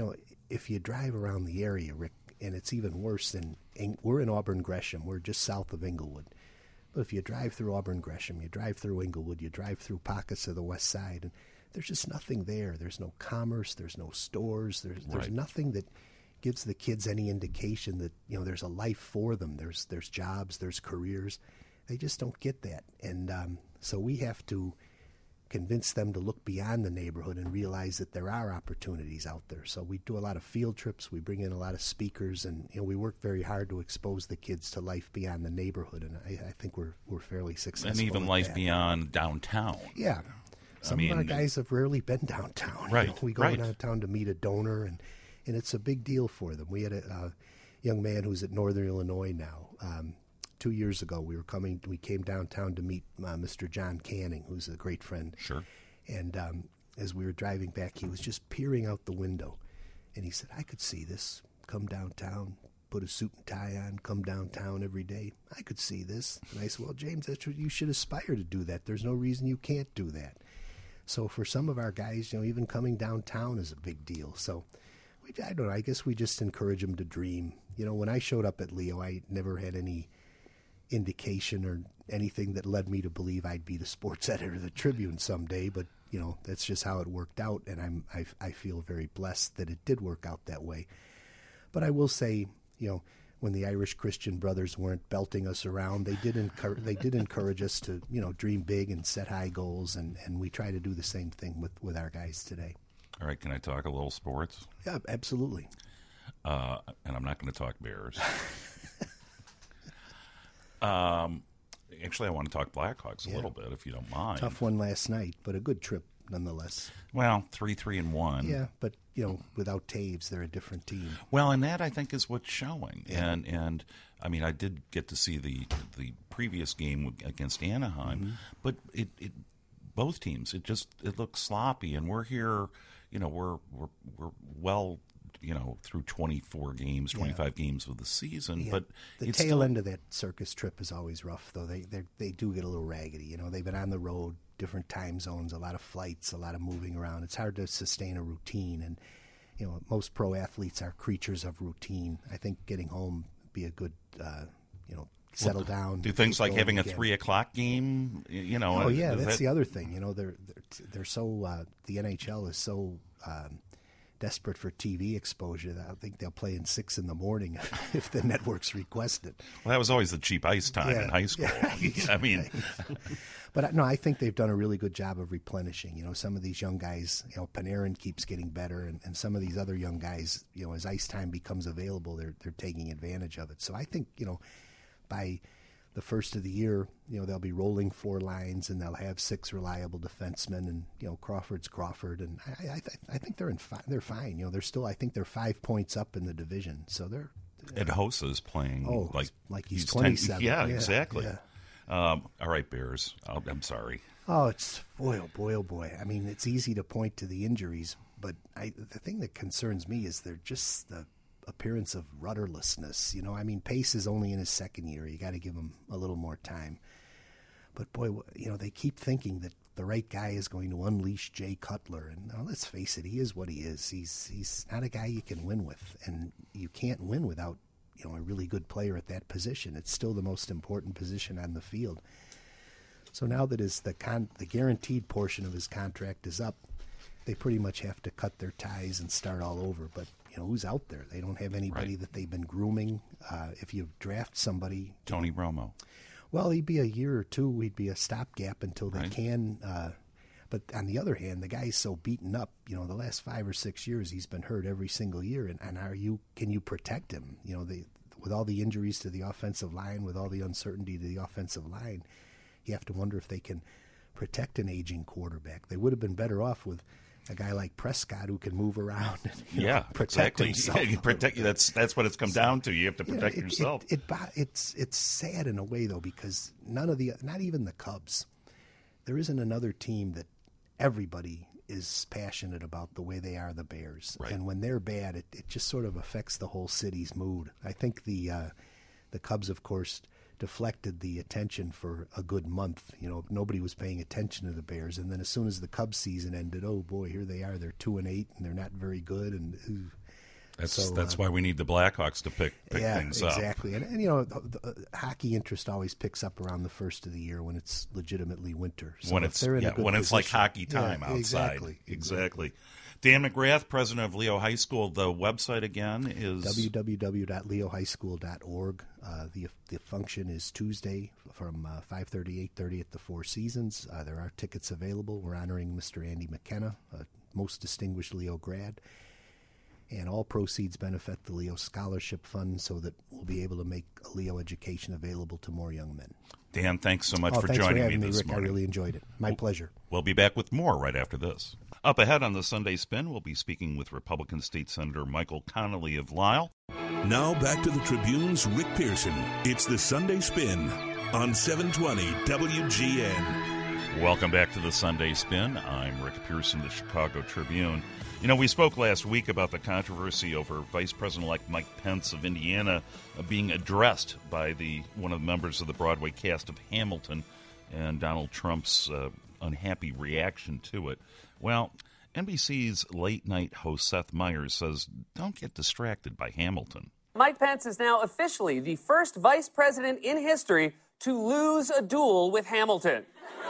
if you drive around the area, Rick, and it's even worse than we're in Auburn Gresham. We're just south of Inglewood. But if you drive through Auburn Gresham, you drive through Inglewood, you drive through pockets of the west side, and there's just nothing there. There's no commerce. There's no stores. There's nothing that gives the kids any indication that there's a life for them. There's jobs. There's careers. They just don't get that, and so we have to convince them to look beyond the neighborhood and realize that there are opportunities out there. So we do a lot of field trips. We bring in a lot of speakers, and we work very hard to expose the kids to life beyond the neighborhood. And I think we're fairly successful. And even life beyond downtown. Yeah. Some of our guys have rarely been downtown. Right. We go downtown to meet a donor, and it's a big deal for them. We had a young man who's at Northern Illinois now. 2 years ago, we came downtown to meet Mr. John Canning, who's a great friend. Sure. And as we were driving back, he was just peering out the window, and he said, "I could see this. Come downtown, put a suit and tie on, come downtown every day. I could see this." And I said, "Well, James, that's what you should aspire to do that. There's no reason you can't do that." So for some of our guys, even coming downtown is a big deal. So I don't know. I guess we just encourage them to dream. When I showed up at Leo, I never had any indication or anything that led me to believe I'd be the sports editor of the Tribune someday, but that's just how it worked out, and I feel very blessed that it did work out that way. But I will say, when the Irish Christian Brothers weren't belting us around, they did encourage us to dream big and set high goals, and we try to do the same thing with our guys today. All right, can I talk a little sports? Yeah, absolutely. And I'm not going to talk Bears. Actually, I want to talk Blackhawks a little bit, if you don't mind. Tough one last night, but a good trip nonetheless. Well, 3-3-1. Yeah, but without Taves, they're a different team. Well, and that I think is what's showing. Yeah. And I mean, I did get to see the previous game against Anaheim, but it both teams it looks sloppy, and we're here. We're well. Through 24 games, 25 games of the season. Yeah. But the tail end of that circus trip is always rough, though. They do get a little raggedy. They've been on the road, different time zones, a lot of flights, a lot of moving around. It's hard to sustain a routine, and most pro athletes are creatures of routine. I think getting home be a good, settle down. Do things like having again. a 3:00 game? Oh yeah, that's the other thing. They're so the NHL is so. Desperate for TV exposure that I think they'll play in 6 a.m. if the networks request it. Well, that was always the cheap ice time in high school. Yeah, I mean, but no, I think they've done a really good job of replenishing. Some of these young guys, Panarin keeps getting better, and some of these other young guys, as ice time becomes available, they're taking advantage of it. So I think by the first of the year, they'll be rolling 4 lines, and they'll have 6 reliable defensemen, and Crawford's Crawford, and I think they're fine. They're still, I think they're 5 points up in the division, so they're. Ed Hosa's playing like he's 27. Yeah, exactly. Yeah. All right, Bears. I'm sorry. Oh, it's boy, oh boy, oh boy. I mean, it's easy to point to the injuries, but the thing that concerns me is they're just the appearance of rudderlessness. Pace is only in his second year. You got to give him a little more time. But boy, they keep thinking that the right guy is going to unleash Jay Cutler. And let's face it, he is what he is. He's not a guy you can win with, and you can't win without a really good player at that position. It's still the most important position on the field. So now that the guaranteed portion of his contract is up, they pretty much have to cut their ties and start all over. But who's out there? They don't have anybody that they've been grooming. If you draft somebody, Tony Romo. Well, he'd be a year or two. He'd be a stopgap until they can. But on the other hand, the guy's so beaten up. The last 5 or 6 years, he's been hurt every single year. And can you protect him? With all the injuries to the offensive line, with all the uncertainty to the offensive line, you have to wonder if they can protect an aging quarterback. They would have been better off with a guy like Prescott who can move around and protect himself. That's what it's come down to. You have to protect yourself. It's sad in a way though, because not even the Cubs, there isn't another team that everybody is passionate about the way they are the Bears. Right. And when they're bad, it just sort of affects the whole city's mood. I think the Cubs, of course, deflected the attention for a good month. Nobody was paying attention to the Bears, and then as soon as the Cubs season ended, oh boy, here they are. They're 2-8, and they're not very good. And that's why we need the Blackhawks to pick things up. Yeah, exactly. And the hockey interest always picks up around the first of the year when it's legitimately winter. So when it's like hockey time outside. Exactly. Dan McGrath, president of Leo High School. The website again is www.leohighschool.org. The function is Tuesday from 5:30 to 8:30 at the Four Seasons. There are tickets available. We're honoring Mr. Andy McKenna, a most distinguished Leo grad. And all proceeds benefit the Leo Scholarship Fund so that we'll be able to make a Leo education available to more young men. Dan, thanks so much for joining me this Rick. morning. I really enjoyed it. My pleasure. We'll be back with more right after this. Up ahead on the Sunday Spin, we'll be speaking with Republican State Senator Michael Connolly of Lisle. Now back to the Tribune's Rick Pearson. It's the Sunday Spin on 720 WGN. Welcome back to the Sunday Spin. I'm Rick Pearson, the Chicago Tribune. We spoke last week about the controversy over Vice President-elect Mike Pence of Indiana being addressed by one of the members of the Broadway cast of Hamilton and Donald Trump's unhappy reaction to it. Well, NBC's late-night host Seth Meyers says, don't get distracted by Hamilton. Mike Pence is now officially the first vice president in history to lose a duel with Hamilton.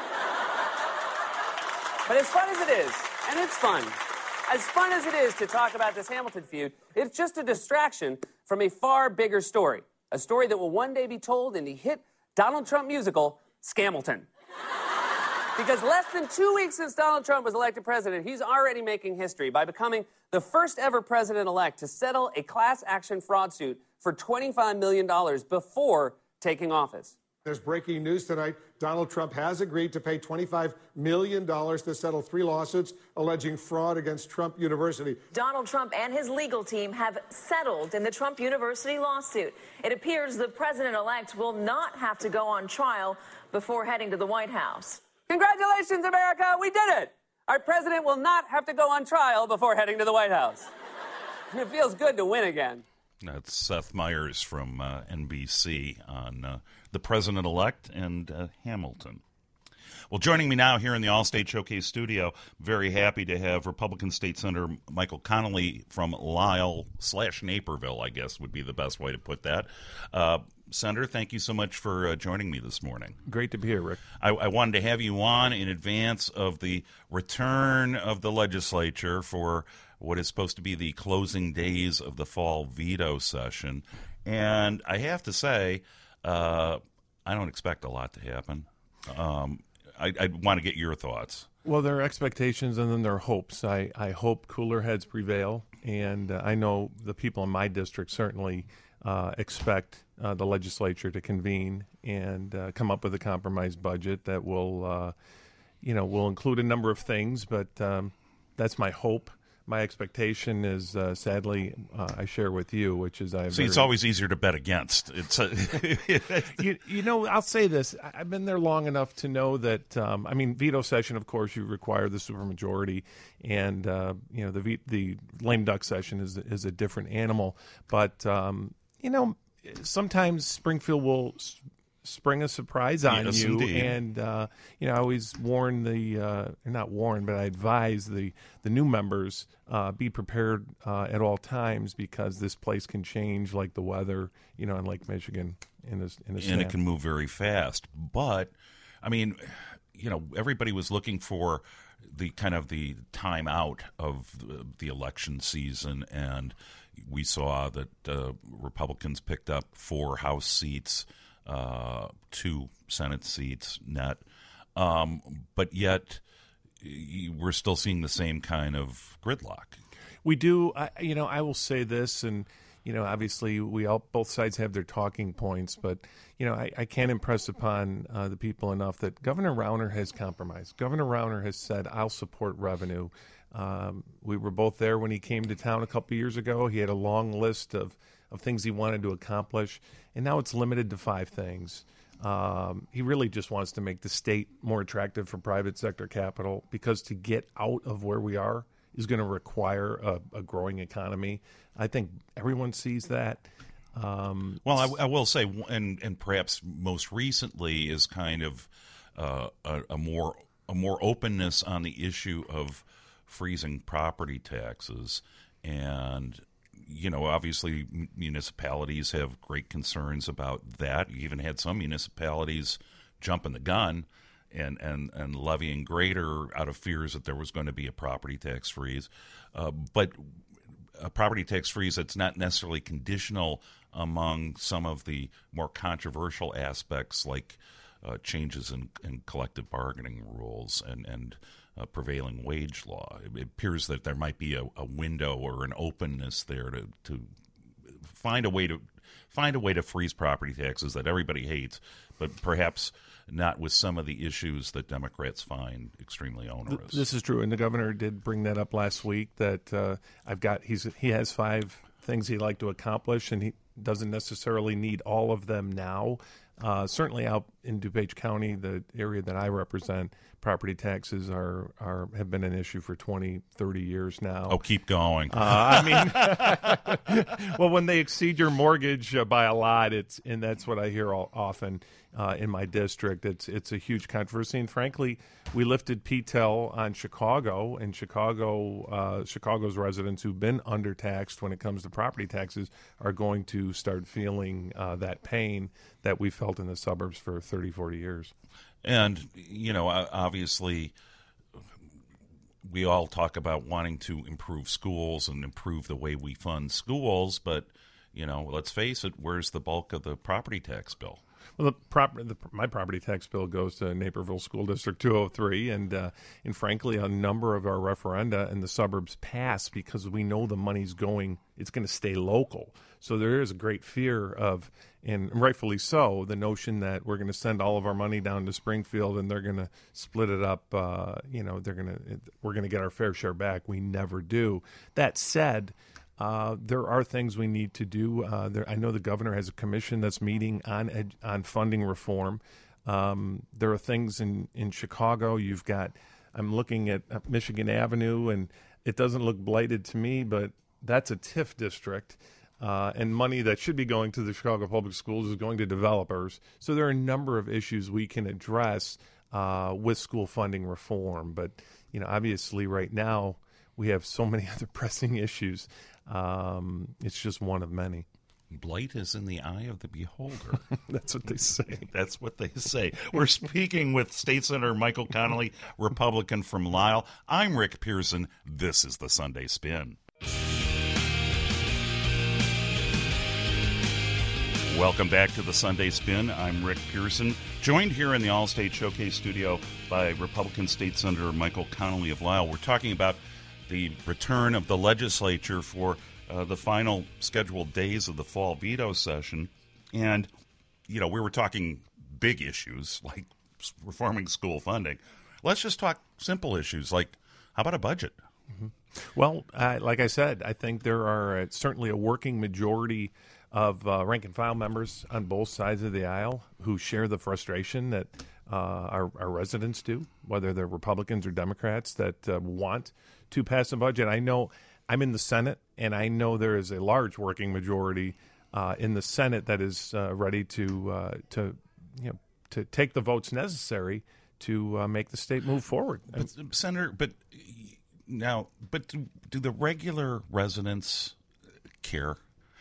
But as fun as it is, and it's fun, as fun as it is to talk about this Hamilton feud, it's just a distraction from a far bigger story. A story that will one day be told in the hit Donald Trump musical, Scamilton. Because less than 2 weeks since Donald Trump was elected president, he's already making history by becoming the first ever president-elect to settle a class action fraud suit for $25 million before taking office. There's breaking news tonight. Donald Trump has agreed to pay $25 million to settle 3 lawsuits alleging fraud against Trump University. Donald Trump and his legal team have settled in the Trump University lawsuit. It appears the president-elect will not have to go on trial before heading to the White House. Congratulations, America! We did it! Our president will not have to go on trial before heading to the White House. And it feels good to win again. That's Seth Meyers from NBC on the president-elect and Hamilton. Well, joining me now here in the All-State Showcase studio, very happy to have Republican State Senator Michael Connolly from Lisle/Naperville, I guess would be the best way to put that. Senator, thank you so much for joining me this morning. Great to be here, Rick. I wanted to have you on in advance of the return of the legislature for what is supposed to be the closing days of the fall veto session. And I have to say, I don't expect a lot to happen. I want to get your thoughts. Well, there are expectations and then there are hopes. I hope cooler heads prevail, and I know the people in my district certainly expect the legislature to convene and come up with a compromise budget that will include a number of things, but that's my hope. My expectation is, sadly, I share with you, which is it's always easier to bet against. It's I'll say this. I've been there long enough to know that, veto session, of course, you require the supermajority, and, the lame duck session is a different animal. But, sometimes Springfield will spring a surprise on Yes, you. indeed. And I always warn not warn, but I advise the new members be prepared at all times, because this place can change like the weather, in Lake Michigan in a and snap. it can move very fast. But I mean, everybody was looking for the kind of the time out of the election season, and we saw that Republicans picked up 4 House seats, 2 Senate seats net, but yet we're still seeing the same kind of gridlock. We do. I will say this, and obviously both sides have their talking points, but I can't impress upon the people enough that Governor Rauner has compromised. Governor Rauner has said, "I'll support revenue." We were both there when he came to town a couple of years ago. He had a long list of things he wanted to accomplish, and now it's limited to 5 things. He really just wants to make the state more attractive for private sector capital, because to get out of where we are is going to require a growing economy. I think everyone sees that. Well, I will say, and perhaps most recently, is kind of a more openness on the issue of freezing property taxes. And obviously municipalities have great concerns about that. You even had some municipalities jumping the gun and levying greater out of fears that there was going to be a property tax freeze. But a property tax freeze that's not necessarily conditional among some of the more controversial aspects, like changes in collective bargaining rules and prevailing wage law. It appears that there might be a window or an openness there to find a way to freeze property taxes that everybody hates, but perhaps not with some of the issues that Democrats find extremely onerous. This is true, and the governor did bring that up last week. That he has 5 things he'd like to accomplish, and he doesn't necessarily need all of them now. Certainly out in DuPage County, the area that I represent, property taxes have been an issue for 20, 30 years now. Oh, keep going. Well, when they exceed your mortgage by a lot, and that's what I hear often in my district. It's a huge controversy, and frankly, we lifted PTEL on Chicago, and Chicago's residents who've been undertaxed when it comes to property taxes are going to start feeling that pain that we felt in the suburbs for 30, 40 years. And, obviously, we all talk about wanting to improve schools and improve the way we fund schools, but, let's face it, where's the bulk of the property tax bill? Well, my property tax bill goes to Naperville School District 203, and frankly, a number of our referenda in the suburbs pass because we know the money's it's going to stay local. So there is a great fear of, and rightfully so, the notion that we're going to send all of our money down to Springfield and they're going to split it up. We're going to get our fair share back. We never do. That said, there are things we need to do. I know the governor has a commission that's meeting on funding reform. There are things in Chicago. I'm looking at Michigan Avenue, and it doesn't look blighted to me, but that's a TIF district. And money that should be going to the Chicago Public Schools is going to developers. So there are a number of issues we can address with school funding reform. But, obviously right now we have so many other pressing issues. It's just one of many. Blight is in the eye of the beholder. That's what they say. That's what they say. We're speaking with State Senator Michael Connolly, Republican from Lisle. I'm Rick Pearson. This is the Sunday Spin. Welcome back to the Sunday Spin. I'm Rick Pearson, joined here in the All-State Showcase studio by Republican State Senator Michael Connolly of Lisle. We're talking about the return of the legislature for the final scheduled days of the fall veto session. And, we were talking big issues like reforming school funding. Let's just talk simple issues like, how about a budget? Mm-hmm. Well, like I said, I think there are certainly a working majority of rank-and-file members on both sides of the aisle who share the frustration that our residents do, whether they're Republicans or Democrats, that want to pass a budget. I know I'm in the Senate, and I know there is a large working majority in the Senate that is ready to to take the votes necessary to make the state move forward. But, Senator, do the regular residents care?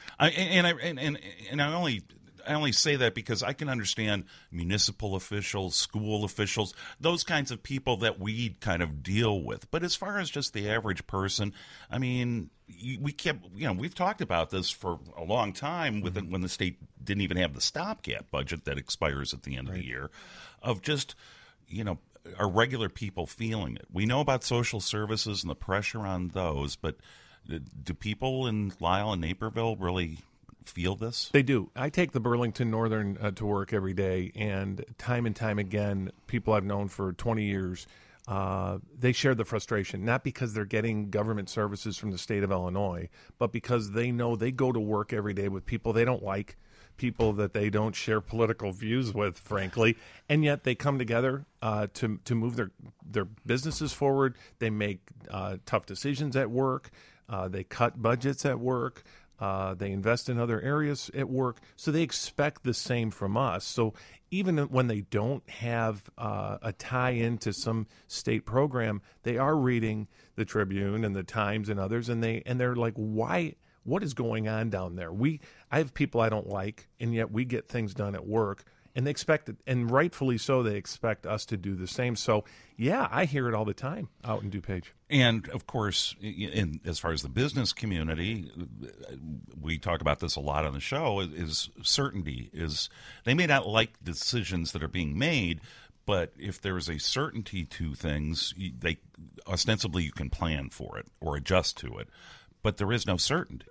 I only say that because I can understand municipal officials, school officials, those kinds of people that we kind of deal with. But as far as just the average person, I mean, we've talked about this for a long time when the state didn't even have the stopgap budget that expires at the end of the year, of just, are regular people feeling it? We know about social services and the pressure on those, but do people in Lisle and Naperville really feel this? They do. I take the Burlington Northern to work every day, and time again, people I've known for 20 years, they share the frustration, not because they're getting government services from the state of Illinois, but because they know they go to work every day with people they don't like, people that they don't share political views with, frankly, and yet they come together to move their businesses forward. They make tough decisions at work. They cut budgets at work. They invest in other areas at work. So they expect the same from us. So even when they don't have a tie into some state program, they are reading the Tribune and the Times and others, and they're like, why? What is going on down there? I have people I don't like, and yet we get things done at work, and they expect it, and rightfully so, they expect us to do the same. So, yeah, I hear it all the time out in DuPage. And, of course, as far as the business community, we talk about this a lot on the show, is certainty. They may not like decisions that are being made, but if there is a certainty to things, ostensibly you can plan for it or adjust to it. But there is no certainty.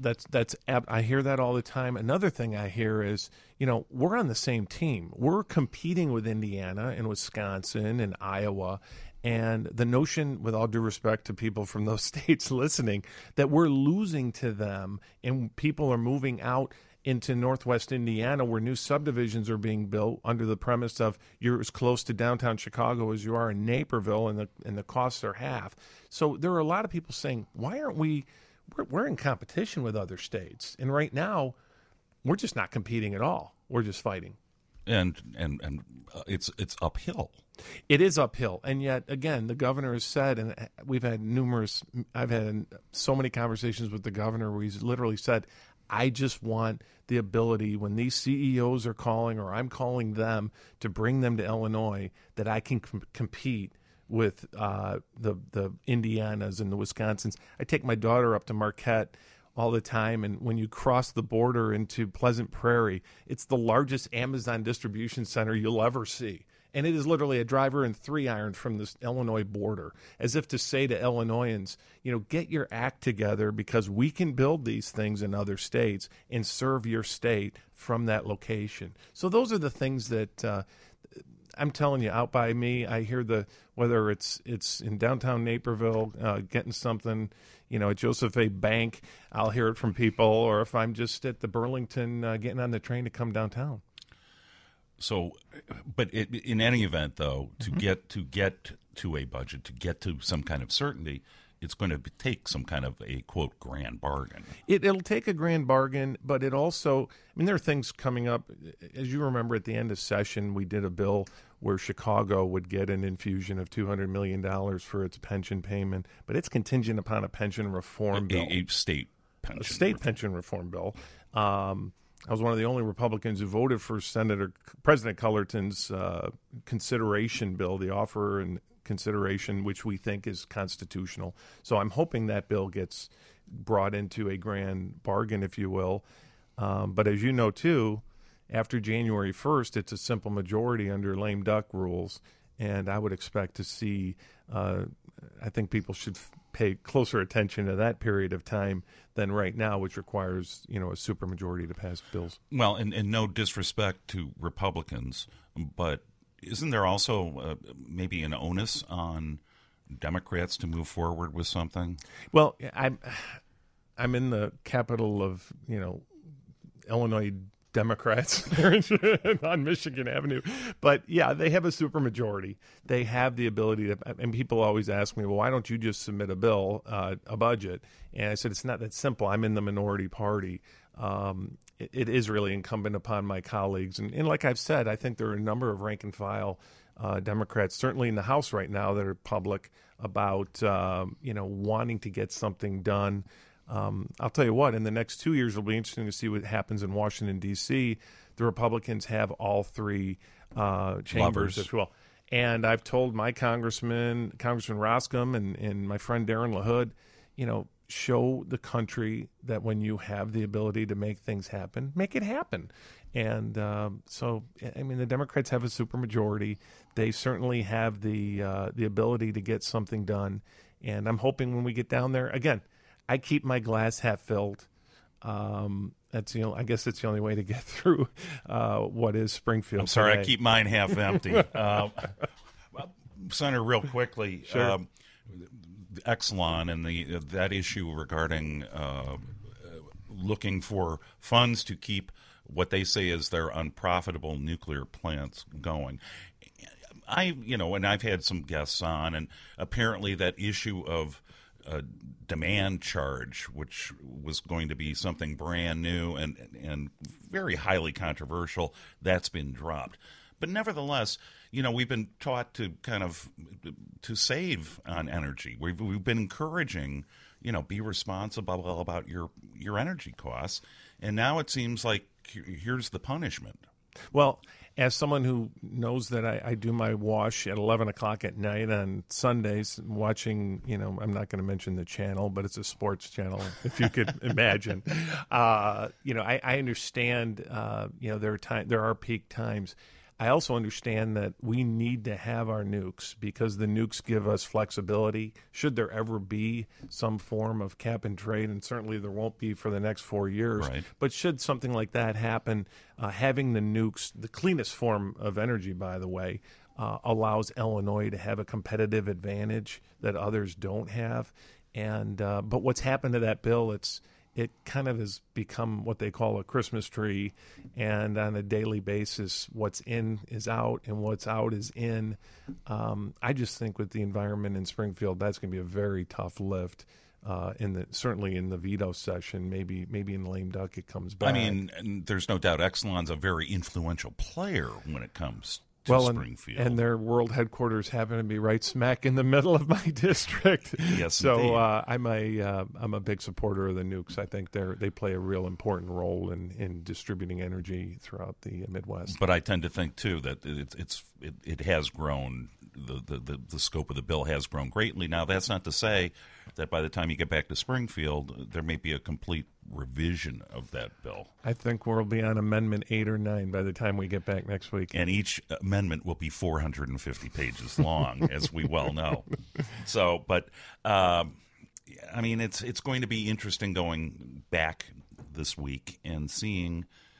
I hear that all the time. Another thing I hear is, we're on the same team. We're competing with Indiana and Wisconsin and Iowa. And the notion, with all due respect to people from those states listening, that we're losing to them and people are moving out into Northwest Indiana where new subdivisions are being built under the premise of you're as close to downtown Chicago as you are in Naperville and the costs are half. So there are a lot of people saying, why aren't we're in competition with other states. And right now, we're just not competing at all. We're just fighting. And it's uphill. It is uphill. And yet, again, the governor has said, and I've had so many conversations with the governor where he's literally said, I just want the ability when these CEOs are calling or I'm calling them to bring them to Illinois that I can compete with the Indianas and the Wisconsins. I take my daughter up to Marquette all the time, and when you cross the border into Pleasant Prairie, it's the largest Amazon distribution center you'll ever see. And it is literally a driver and 3-iron from the Illinois border, as if to say to Illinoisans, get your act together because we can build these things in other states and serve your state from that location. So those are the things that I'm telling you, out by me, I hear whether it's in downtown Naperville, getting something, at Joseph A. Bank, I'll hear it from people, or if I'm just at the Burlington, getting on the train to come downtown. So, but in any event, though, to get to a budget, to get to some kind of certainty, it's going to take some kind of a, quote, grand bargain. It'll take a grand bargain, but it also, there are things coming up. As you remember, at the end of session, we did a bill where Chicago would get an infusion of $200 million for its pension payment, but it's contingent upon a pension reform bill. A state pension reform bill. I was one of the only Republicans who voted for President Cullerton's consideration bill, the offer and consideration, which we think is constitutional. So I'm hoping that bill gets brought into a grand bargain, if you will. But as you know, too, after January 1st, it's a simple majority under lame duck rules, and I would expect to see I think people should pay closer attention to that period of time than right now, which requires, a supermajority to pass bills. Well, and no disrespect to Republicans, but isn't there also maybe an onus on Democrats to move forward with something? Well, I'm in the capital of, Illinois Democrats on Michigan Avenue. But, yeah, they have a supermajority. They have the ability to – and people always ask me, well, why don't you just submit a bill, a budget? And I said it's not that simple. I'm in the minority party. it is really incumbent upon my colleagues. And like I've said, I think there are a number of rank and file Democrats, certainly in the House right now, that are public about, wanting to get something done. I'll tell you what, in the next 2 years, it'll be interesting to see what happens in Washington, D.C. The Republicans have all three chambers as well. And I've told my Congressman Roscom and my friend Darren LaHood, show the country that when you have the ability to make things happen, make it happen. And the Democrats have a supermajority. They certainly have the ability to get something done. And I'm hoping when we get down there, again, I keep my glass half filled. I guess it's the only way to get through what is Springfield. I'm sorry, today. I keep mine half empty. Senator, real quickly, sure. Exelon and that issue regarding looking for funds to keep what they say is their unprofitable nuclear plants going. And I've had some guests on, and apparently that issue of demand charge, which was going to be something brand new and very highly controversial, that's been dropped. But nevertheless, we've been taught to to save on energy. We've been encouraging, be responsible about your energy costs. And now it seems like here's the punishment. Well, as someone who knows that I do my wash at 11 o'clock at night on Sundays, watching, I'm not going to mention the channel, but it's a sports channel, if you could imagine. I understand, there are peak times. I also understand that we need to have our nukes because the nukes give us flexibility. Should there ever be some form of cap and trade, and certainly there won't be for the next 4 years, right. But should something like that happen, having the nukes, the cleanest form of energy, by the way, allows Illinois to have a competitive advantage that others don't have. And but what's happened to that bill, it kind of has become what they call a Christmas tree, and on a daily basis, what's in is out and what's out is in. I just think with the environment in Springfield, that's going to be a very tough lift. Certainly in the veto session, maybe in lame duck it comes back. I mean, there's no doubt Exelon's a very influential player when it comes to Springfield. And their world headquarters happen to be right smack in the middle of my district. Yes, so indeed. I'm a big supporter of the nukes. I think they play a real important role in distributing energy throughout the Midwest. But I tend to think too that it has grown. The scope of the bill has grown greatly. Now, that's not to say that by the time you get back to Springfield, there may be a complete revision of that bill. I think we'll be on Amendment 8 or 9 by the time we get back next week. And each amendment will be 450 pages long, as we well know. So, but, it's going to be interesting going back this week and seeing,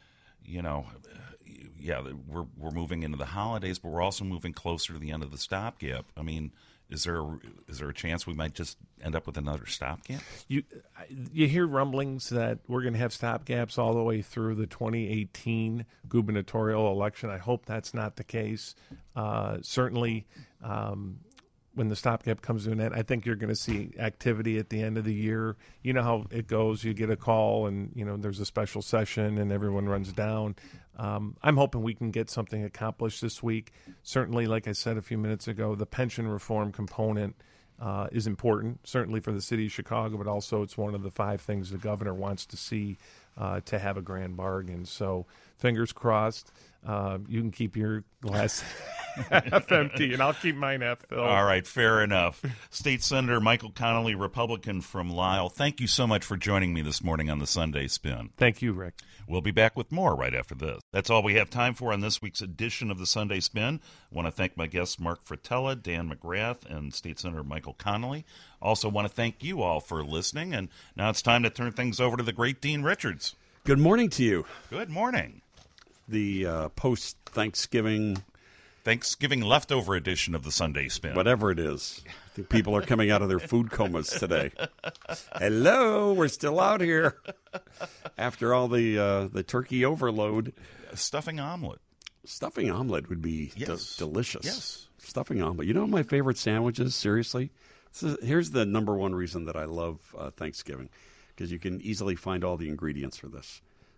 we're moving into the holidays, but we're also moving closer to the end of the stopgap. I mean, is there a chance we might just end up with another stopgap? You hear rumblings that we're going to have stopgaps all the way through the 2018 gubernatorial election. I hope that's not the case. Certainly, when the stopgap comes to an end, I think you're going to see activity at the end of the year. You know how it goes. You get a call and, there's a special session and everyone runs down. I'm hoping we can get something accomplished this week. Certainly, like I said a few minutes ago, the pension reform component is important, certainly for the city of Chicago, but also it's one of the 5 things the governor wants to see to have a grand bargain. So fingers crossed. You can keep your glass half empty, and I'll keep mine half filled. All right, fair enough. State Senator Michael Connolly, Republican from Lisle, thank you so much for joining me this morning on the Sunday Spin. Thank you, Rick. We'll be back with more right after this. That's all we have time for on this week's edition of the Sunday Spin. I want to thank my guests Mark Fratella, Dan McGrath, and State Senator Michael Connolly. Also want to thank you all for listening, and now it's time to turn things over to the great Dean Richards. Good morning to you. Good morning. The post-Thanksgiving leftover edition of the Sunday Spin. Whatever it is. I think people are coming out of their food comas today. Hello, we're still out here after all the turkey overload. Stuffing omelet. Stuffing omelet would be delicious. Yes. Stuffing omelet. You know my favorite sandwiches, seriously? Here's the number one reason that I love Thanksgiving, because you can easily find all the ingredients for this.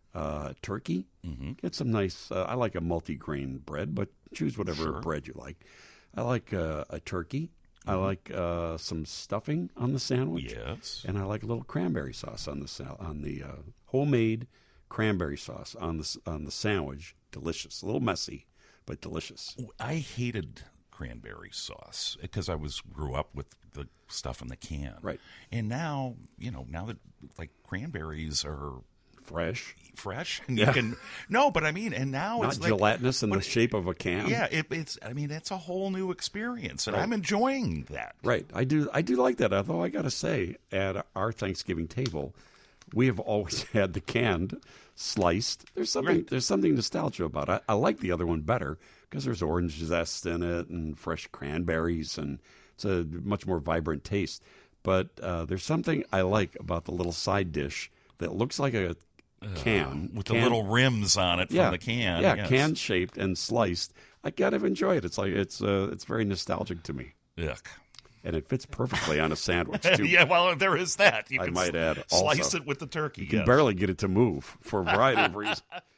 turkey. Get some nice. I like a multi-grain bread, but choose whatever bread you like. I like a turkey. I like some stuffing on the sandwich. Yes, and I like a little cranberry sauce on the homemade cranberry sauce on the sandwich. Delicious. A little messy, but delicious. I hated cranberry sauce because I grew up with the stuff in the can. Right. And now, now that like cranberries are fresh, and you can but I mean, and now not it's like, gelatinous in the shape of a can. Yeah, it's a whole new experience, and I'm enjoying that. Right. I do like that. Although I got to say, at our Thanksgiving table, we have always had the canned, sliced. There's something nostalgia about it. I like the other one better because there's orange zest in it and fresh cranberries, and it's a much more vibrant taste. But there's something I like about the little side dish that looks like a can with the little rims on it from the can. Yeah, yes. can shaped and sliced. I kind of enjoy it. It's like it's very nostalgic to me. Yuck. And it fits perfectly on a sandwich too. Yeah, well, there is that. You I can might add, slice also, it with the turkey. You can barely get it to move for a variety of reasons.